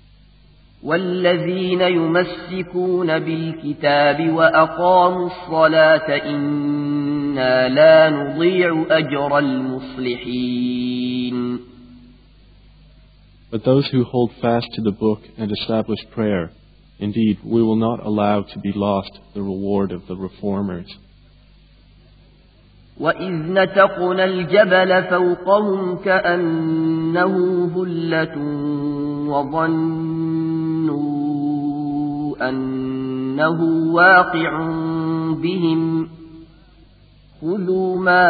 Speaker 3: والذين يمسكون بالكتاب وأقاموا الصلاة إنا لا نضيع أجر المصلحين.
Speaker 4: But those who hold fast to the book and establish prayer, indeed, we will not allow to be lost the reward of the reformers.
Speaker 3: وَإِذْ نَتَقْنَا الْجَبَلَ فَوْقَهُمْ كَأَنَّهُ ظُلَّةٌ وَظَنُّوا أَنَّهُ واقع بهم خُذُوا ما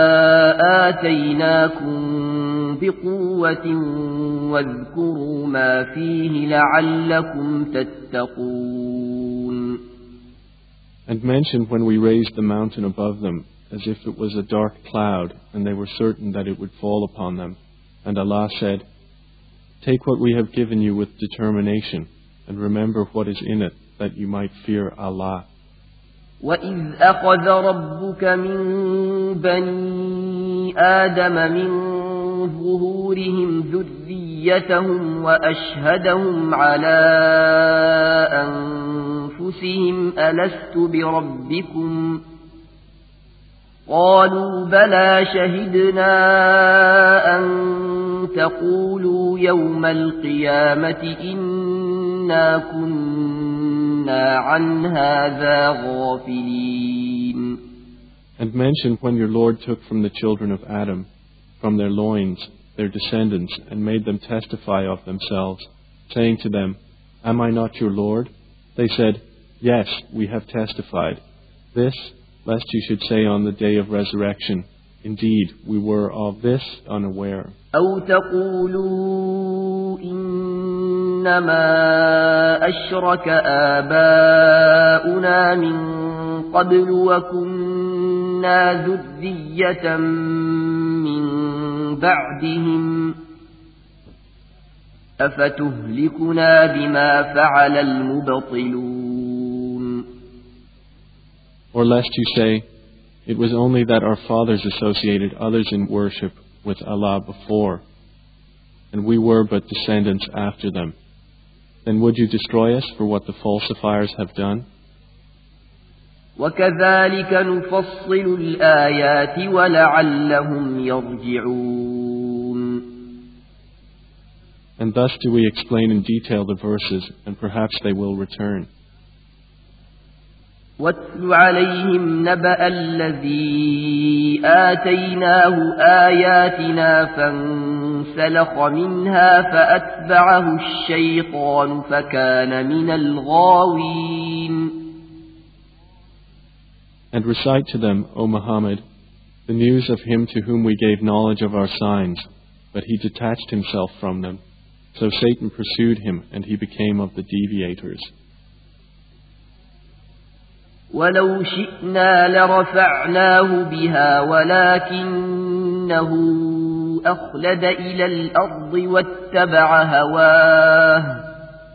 Speaker 3: آتيناكم بقوة واذكروا ما فيه لعلكم تتقون.
Speaker 4: And mention when we raised the mountain above them, as if it was a dark cloud, and they were certain that it would fall upon them. And Allah said, take what we have given you with determination, and remember what is in it, that you might fear Allah.
Speaker 3: وَإِذْ أَخَذَ رَبُّكَ مِنْ بَنِي آدَمَ مِنْ ظُهُورِهِمْ ذُرِّيَّتَهُمْ وَأَشْهَدَهُمْ عَلَى أَنفُسِهِمْ أَلَسْتُ بِرَبِّكُمْ قالوا بلى شهدنا أن تقولوا يوم القيامة إنا كنا عن هذا غافلين.
Speaker 4: And mention when your Lord took from the children of Adam, from their loins, their descendants, and made them testify of themselves, saying to them, am I not your Lord? They said, yes, we have testified. This, lest you should say on the day of resurrection, indeed, we were of this unaware.
Speaker 3: أو تقولوا إنما أشرك آباؤنا من قبل وكنا ذرية من بعدهم أفتهلكنا بما فعل المبطلون.
Speaker 4: Or lest you say, it was only that our fathers associated others in worship with Allah before, and we were but descendants after them. Then would you destroy us for what the falsifiers have done?
Speaker 3: وَكَذَلِكَ نُفَصِّلُ الْآيَاتِ وَلَعَلَّهُمْ يَرْجِعُونَ.
Speaker 4: And thus do we explain in detail the verses, and perhaps they will return.
Speaker 3: وَاتْلُ عَلَيْهِمْ نَبَأَ الَّذِي آتَيْنَاهُ آيَاتِنَا فَانسَلَخَ مِنْهَا فَأَتْبَعَهُ الشَّيْطَانُ فَكَانَ مِنَ الْغَاوِينَ.
Speaker 4: And recite to them, O Muhammad, the news of him to whom we gave knowledge of our signs, but he detached himself from them. So Satan pursued him, and he became of the deviators.
Speaker 3: وَلَوْ شِئْنَا لَرَفَعْنَاهُ بِهَا وَلَكِنَّهُ أَخْلَدَ إِلَى الْأَرْضِ وَاتَّبَعَ هَوَاهُ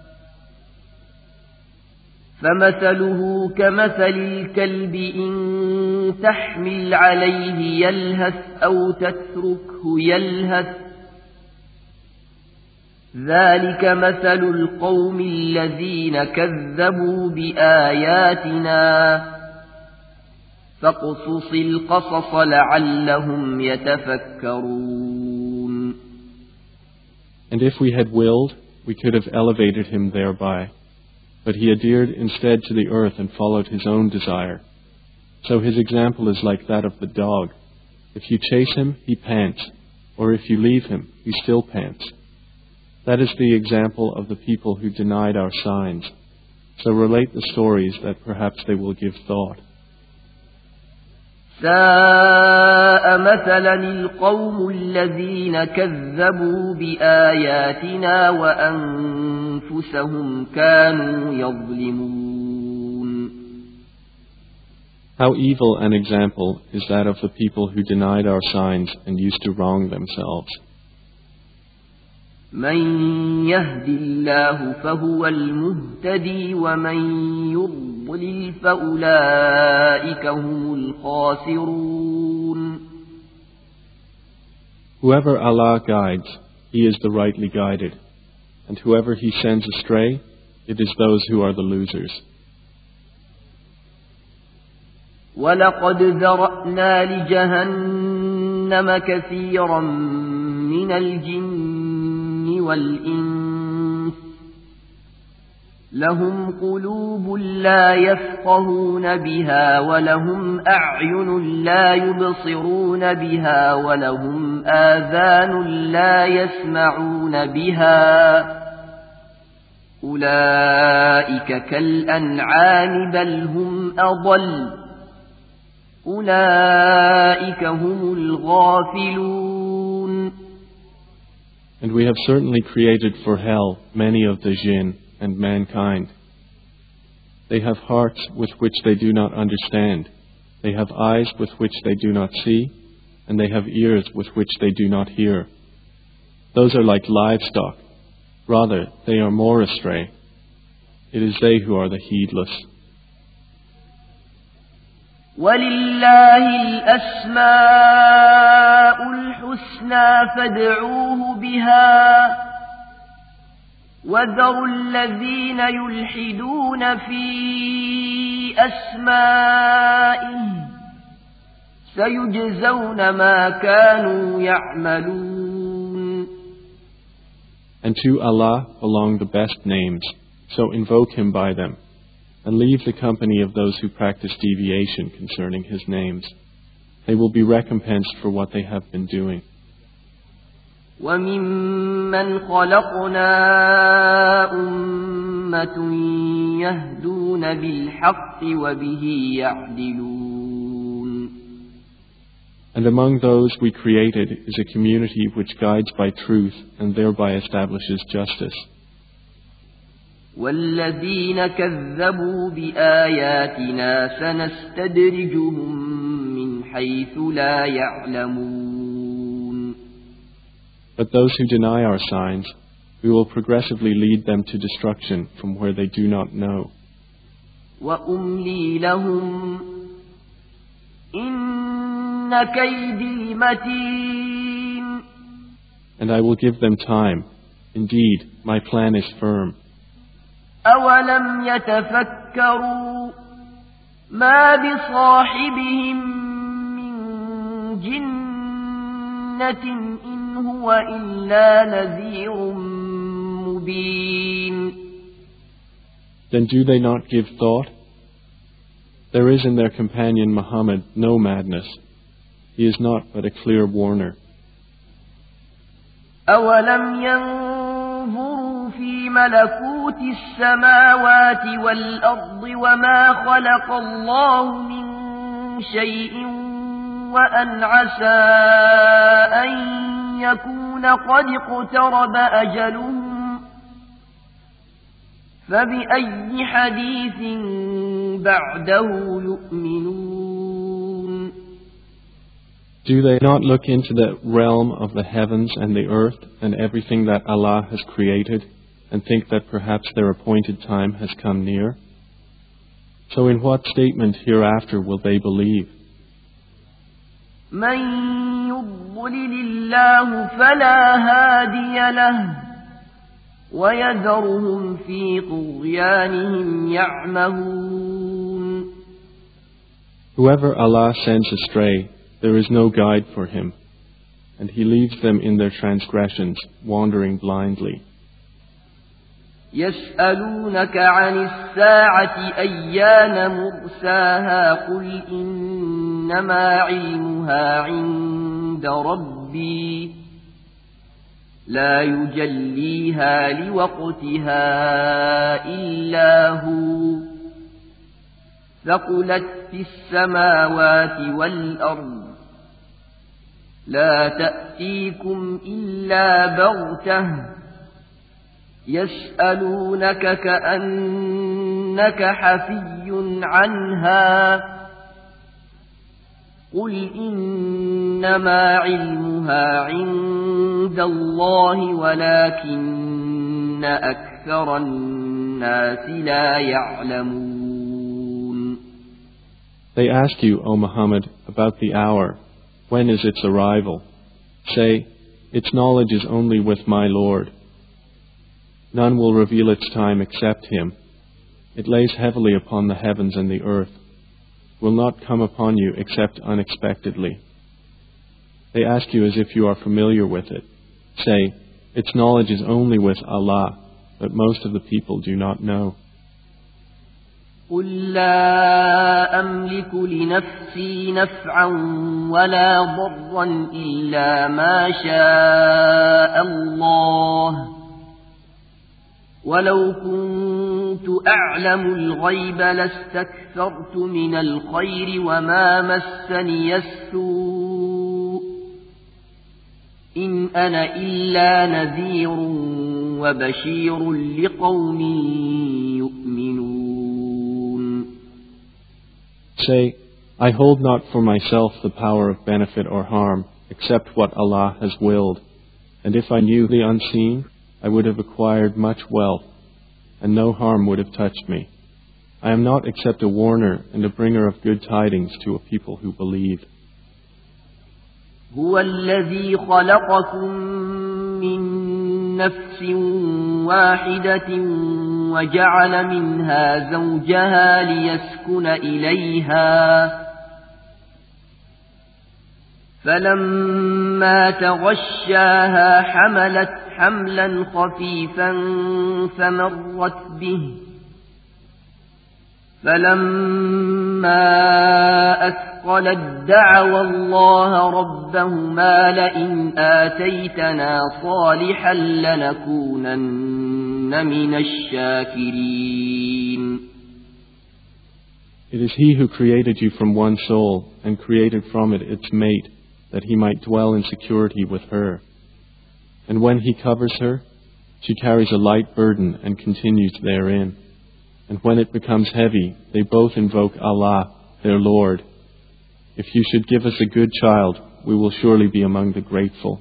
Speaker 3: فَمَثَلُهُ كَمَثَلِ الْكَلْبِ إِن تَحْمِلْ عَلَيْهِ يَلْهَثْ أَوْ تَتْرُكْهُ يَلْهَث ذلك مثل القوم الذين كذبوا بآياتنا فاقصص القصص لعلهم يتفكرون.
Speaker 4: And if we had willed, we could have elevated him thereby. But he adhered instead to the earth and followed his own desire. So his example is like that of the dog. If you chase him, he pants, or if you leave him, he still pants. That is the example of the people who denied our signs. So relate the stories that perhaps they will give thought.
Speaker 3: ساء مثلا القوم الذين كذبوا بآياتنا وأنفسهم كانوا يظلمون.
Speaker 4: How evil an example is that of the people who denied our signs and used to wrong themselves.
Speaker 3: من يهد الله فهو المهتدي ومن يضلل فأولئك هم الخاسرون.
Speaker 4: Whoever Allah guides, he is the rightly guided, and whoever he sends astray, it is those who are the losers.
Speaker 3: وَلَقَدْ ذَرَأْنَا لِجَهَنَّمَ كَثِيرًا مِنَ الْجِنِّ وَالْإِنسِ لَهُمْ قُلُوبٌ لا يفقهون بها ولهم أعين لا يبصرون بها ولهم آذان لا يسمعون بها أولئك كالأنعام بل هم أضل أولئك هم الغافلون.
Speaker 4: And we have certainly created for hell many of the jinn and mankind. They have hearts with which they do not understand, they have eyes with which they do not see, and they have ears with which they do not hear. Those are like livestock, rather they are more astray. It is they who are the heedless.
Speaker 3: وَلِلَّهِ الْأَسْمَاءُ الْحُسْنَى فَادْعُوهُ بِهَا وَذَرُوا الَّذِينَ يُلْحِدُونَ فِي أَسْمَائِهِ سَيُجْزَوْنَ مَا كَانُوا يَعْمَلُونَ.
Speaker 4: And to Allah belong the best names, so invoke Him by them, and leave the company of those who practice deviation concerning His names. They will be recompensed for what they have been doing.
Speaker 3: وَمِمَّنْ خَلَقْنَا أُمَّةٌ يَهْدُونَ بِالْحَقِّ وَبِهِ يَعْدِلُونَ.
Speaker 4: And among those we created is a community which guides by truth and thereby establishes justice.
Speaker 3: وَالَّذِينَ كَذَّبُوا بِآيَاتِنَا سَنَسْتَدْرِجُهُم مِّنْ حَيْثُ لَا يَعْلَمُونَ.
Speaker 4: But those who deny our signs, we will progressively lead them to destruction from where they do not know.
Speaker 3: وَأُمْلِي لَهُمْ إِنَّ كَيْدِي مَتِينٌ.
Speaker 4: And I will give them time. Indeed, my plan is firm.
Speaker 3: أَوَلَمْ يَتَفَكَّرُوا مَا بِصَاحِبِهِم مِّن جِنَّةٍ إِنْ هُوَ إِلَّا نَذِيرٌ مُبِينٌ.
Speaker 4: Then do they not give thought? There is in their companion Muhammad no madness. He is not but a clear warner.
Speaker 3: أَوَلَمْ يَنظُرُوا فِي مَلَكُوتِ السَّمَاوَاتِ وَالْأَرْضِ وَمَا خَلَقَ اللَّهُ مِن شَيْءٍ وَأَنْ عَسَىٰ أَن يَكُونَ قَدِ اقْتَرَبَ أَجَلُهُمْ فَبِأَيِّ حَدِيثٍ بَعْدَهُ يُؤْمِنُونَ.
Speaker 4: Do they not look into the realm of the heavens and the earth and everything that Allah has created and think that perhaps their appointed time has come near? So in what statement hereafter will they believe?
Speaker 3: مَن يُضْلِلِ اللَّهُ فَلَا هَادِيَ لَهُ وَيَذَرُهُمْ فِي طُغْيَانِهِمْ يَعْمَهُونَ.
Speaker 4: Whoever Allah sends astray, there is no guide for him, and He leaves them in their transgressions, wandering blindly.
Speaker 3: يَسْأَلُونَكَ عَنِ السَّاعَةِ أَيَّانَ مُرْسَاهَا قُلْ إِنَّمَا عِلْمُهَا عِندَ رَبِّي لَا يُجَلِّيهَا لِوَقْتِهَا إِلَّا هُوَ ثَقُلَتْ فِي السَّمَاوَاتِ وَالْأَرْضِ لَا تَأْتِيكُمْ إِلَّا بَغْتَةً يَسْأَلُونَكَ كَأَنَّكَ حَفِيٌّ عَنْهَا قل إنما علمها عند الله ولكن أكثر الناس لا يعلمون.
Speaker 4: They ask you, O Muhammad, about the hour. When is its arrival? Say, its knowledge is only with my Lord. None will reveal its time except Him. It lays heavily upon the heavens and the earth. Will not come upon you except unexpectedly. They ask you as if you are familiar with it. Say, its knowledge is only with Allah, but most of the people do not know.
Speaker 3: قل لا أملك لنفسي نفعا ولا ضرا إلا ما شاء الله ولو كنت أعلم الغيب لاستكثرت من الخير وما مسني السوء إن أنا إلا نذير وبشير لقوم يؤمنون.
Speaker 4: Say, I hold not for myself the power of benefit or harm except what Allah has willed, and if I knew the unseen, I would have acquired much wealth, and no harm would have touched me. I am not except a warner and a bringer of good tidings to a people who believe.
Speaker 3: هو الذي خلقكم من نفس واحدة وجعل منها زوجها ليسكن إليها فلما تغشاها حملت حملا خفيفا فمرت به فلما أثقلت دعوا الله ربهما لئن آتيتنا صالحا لنكونن من الشاكرين.
Speaker 4: It is He who created you from one soul and created from it its mate, that He might dwell in security with her. And when He covers her, she carries a light burden and continues therein. And when it becomes heavy, they both invoke Allah, their Lord. If you should give us a good child, we will surely be among the grateful.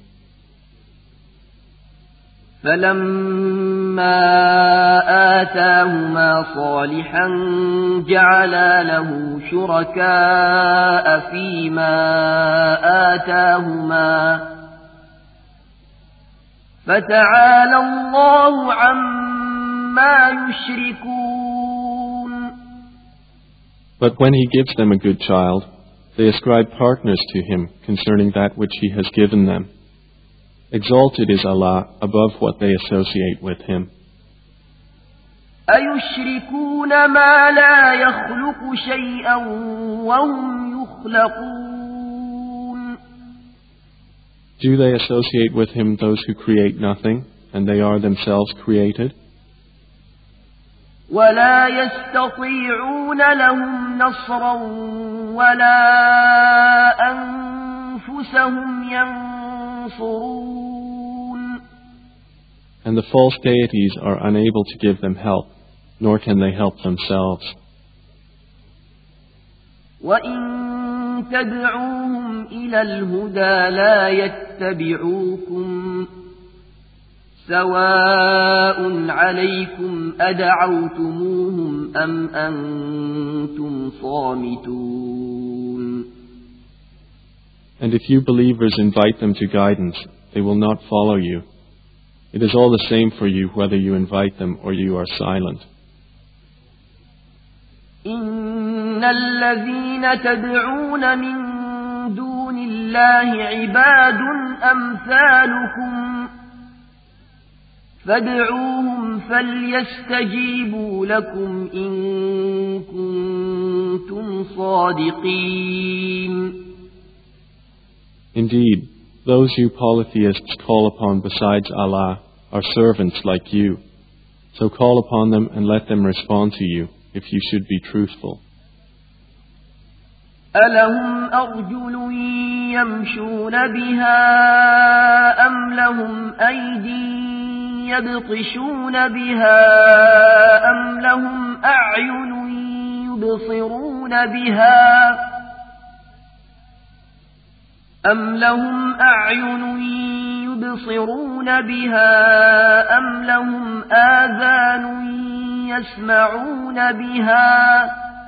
Speaker 3: فلما آتاهما صالحا جعلا له شركاء فيما آتاهما فتعالى الله عما يشركون.
Speaker 4: But when He gives them a good child, they ascribe partners to Him concerning that which He has given them. Exalted is Allah above what they associate with Him.
Speaker 3: أَيُشْرِكُونَ مَا لَا يَخْلُقُ شَيْئًا وَهُمْ يُخْلَقُونَ.
Speaker 4: Do they associate with Him those who create nothing, and they are themselves created?
Speaker 3: وَلَا يَسْتَطِيعُونَ لَهُمْ نَصْرًا وَلَا أَنفُسَهُمْ يَنصُرُونَ.
Speaker 4: And the false deities are unable to give them help, nor can they help themselves.
Speaker 3: وَإِن تَدْعُوهُمْ إِلَى الْهُدَى لَا يَتَّبِعُوكُمْ سواء عليكم أدعوتموهم أم أنتم صامتون.
Speaker 4: And if you believers invite them to guidance, they will not follow you. It is all the same for you whether you invite them or you are silent.
Speaker 3: إن الذين تدعون من دون الله عباد أمثالكم فادعوهم فليستجيبوا لكم إن كنتم صادقين.
Speaker 4: Indeed, those you polytheists call upon besides Allah are servants like you. So call upon them and let them respond to you if you should be truthful.
Speaker 3: ألهم أرجل يمشون بها أم لهم أيدي يبطشون بها أم لهم أعين يبصرون بها أم لهم أعين يبصرون بها أم لهم آذان يسمعون بها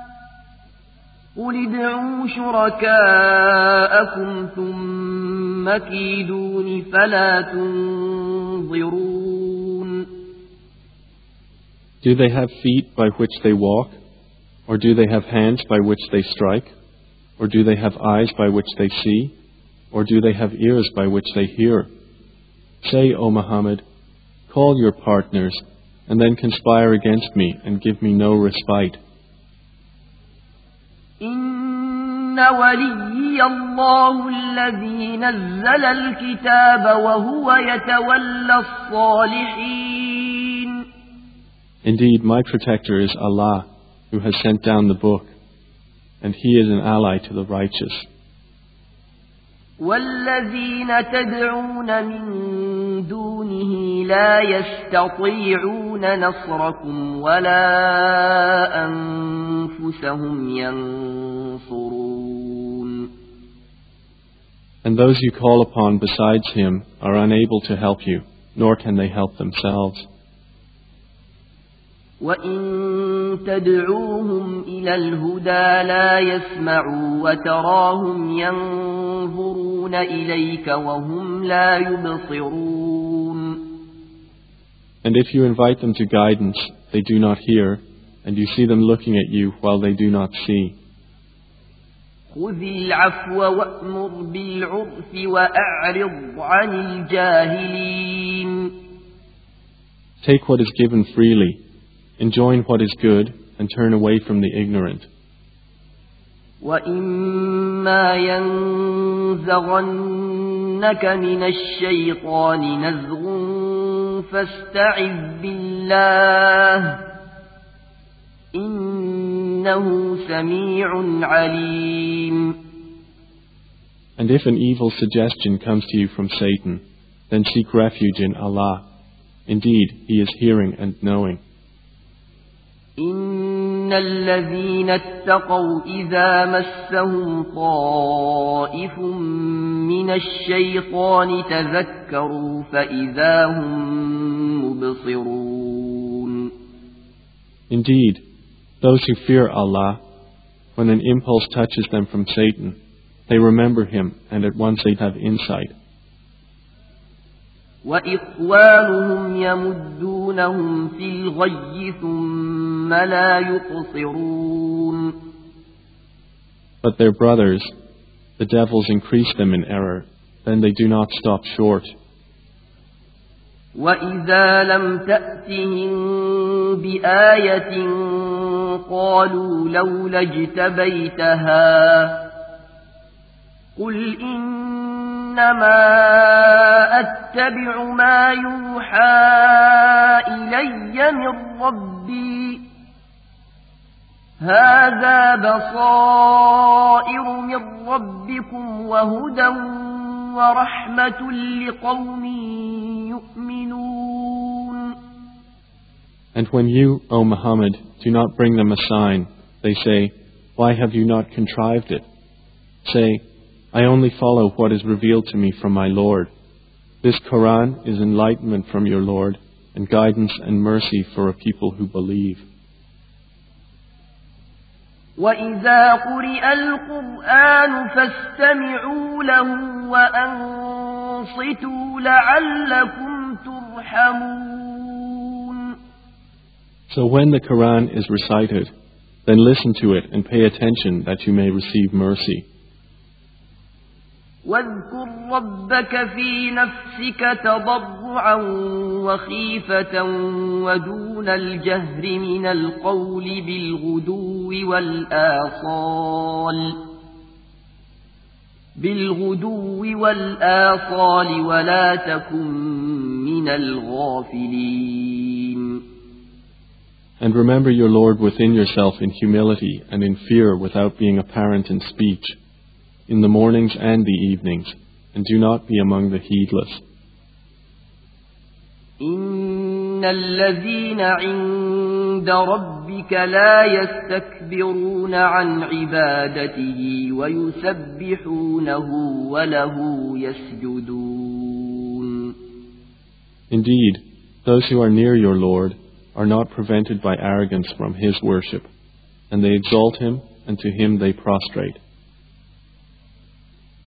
Speaker 3: قل ادعوا شركاءكم ثم كيدون فلا تنظرون.
Speaker 4: Do they have feet by which they walk? Or do they have hands by which they strike? Or do they have eyes by which they see? Or do they have ears by which they hear? Say, O Muhammad, call your partners, and then conspire against me and give me no respite.
Speaker 3: إن وليي الله الذي نزل الكتاب وهو يتولى الصالحين.
Speaker 4: Indeed, my protector is Allah, who has sent down the book, and He is an ally to the righteous.
Speaker 3: والذين تدعون من دونه لا يستطيعون نصركم ولا أنفسهم ينصرون.
Speaker 4: And those you call upon besides Him are unable to help you, nor can they help themselves.
Speaker 3: وإن تدعوهم إلى الهدى لا يسمعوا وتراهم ينظرون إليك وهم لا يبصرون.
Speaker 4: And if you invite them to guidance, they do not hear, and you see them looking at you while they do not see.
Speaker 3: خذ العفو وأمر بالعرف وأعرض عن الجاهلين.
Speaker 4: Take what is given freely, enjoin what is good, and turn away from the ignorant.
Speaker 3: وَإِمَّا يَنزَغَنَّكَ مِنَ الشَّيْطَانِ نَزْغٌ فَاسْتَعِذْ بِاللَّهِ إِنَّهُ سَمِيعٌ عَلِيمٌ.
Speaker 4: And if an evil suggestion comes to you from Satan, then seek refuge in Allah. Indeed, He is hearing and knowing.
Speaker 3: إن الذين اتقوا إذا مسهم طائف من الشيطان تذكروا فإذا هم مبصرون.
Speaker 4: Indeed, those who fear Allah, when an impulse touches them from Satan, they remember Him and at once they have insight.
Speaker 3: وإخوانهم يمدونهم في الغي ثم لا يقصرون.
Speaker 4: But their brothers, the devils, increase them in error, then they do not stop short.
Speaker 3: وإذا لم تأتهم بآية قالوا لولا اجتبيتها قل إنما أتبع ما يوحى إلي من ربي هذا بصائر من ربكم وهدى ورحمة لقوم يؤمنون.
Speaker 4: And when you, O Muhammad, do not bring them a sign, they say, why have you not contrived it? Say, I only follow what is revealed to me from my Lord. This Quran is enlightenment from your Lord and guidance and mercy for a people who believe.
Speaker 3: وَإِذَا قُرِئَ الْقُرْآنُ فَاسْتَمِعُوا لَهُ وَأَنصِتُوا لَعَلَّكُمْ تُرْحَمُونَ.
Speaker 4: So when the Quran is recited, then listen to it and pay attention that you may receive mercy.
Speaker 3: واذكر ربك في نفسك تضرعا وخيفة ودون الجهر من القول بالغدو والآصال ولا تكن من الغافلين.
Speaker 4: And remember your Lord within yourself in humility and in fear without being apparent in speech, in the mornings and the evenings, and do not be among the heedless.
Speaker 3: إن الذين عند عند ربك لا يستكبرون عن عبادته ويسبحونه وله يسجدون.
Speaker 4: Indeed, those who are near your Lord are not prevented by arrogance from His worship, and they exalt Him, and to Him they prostrate.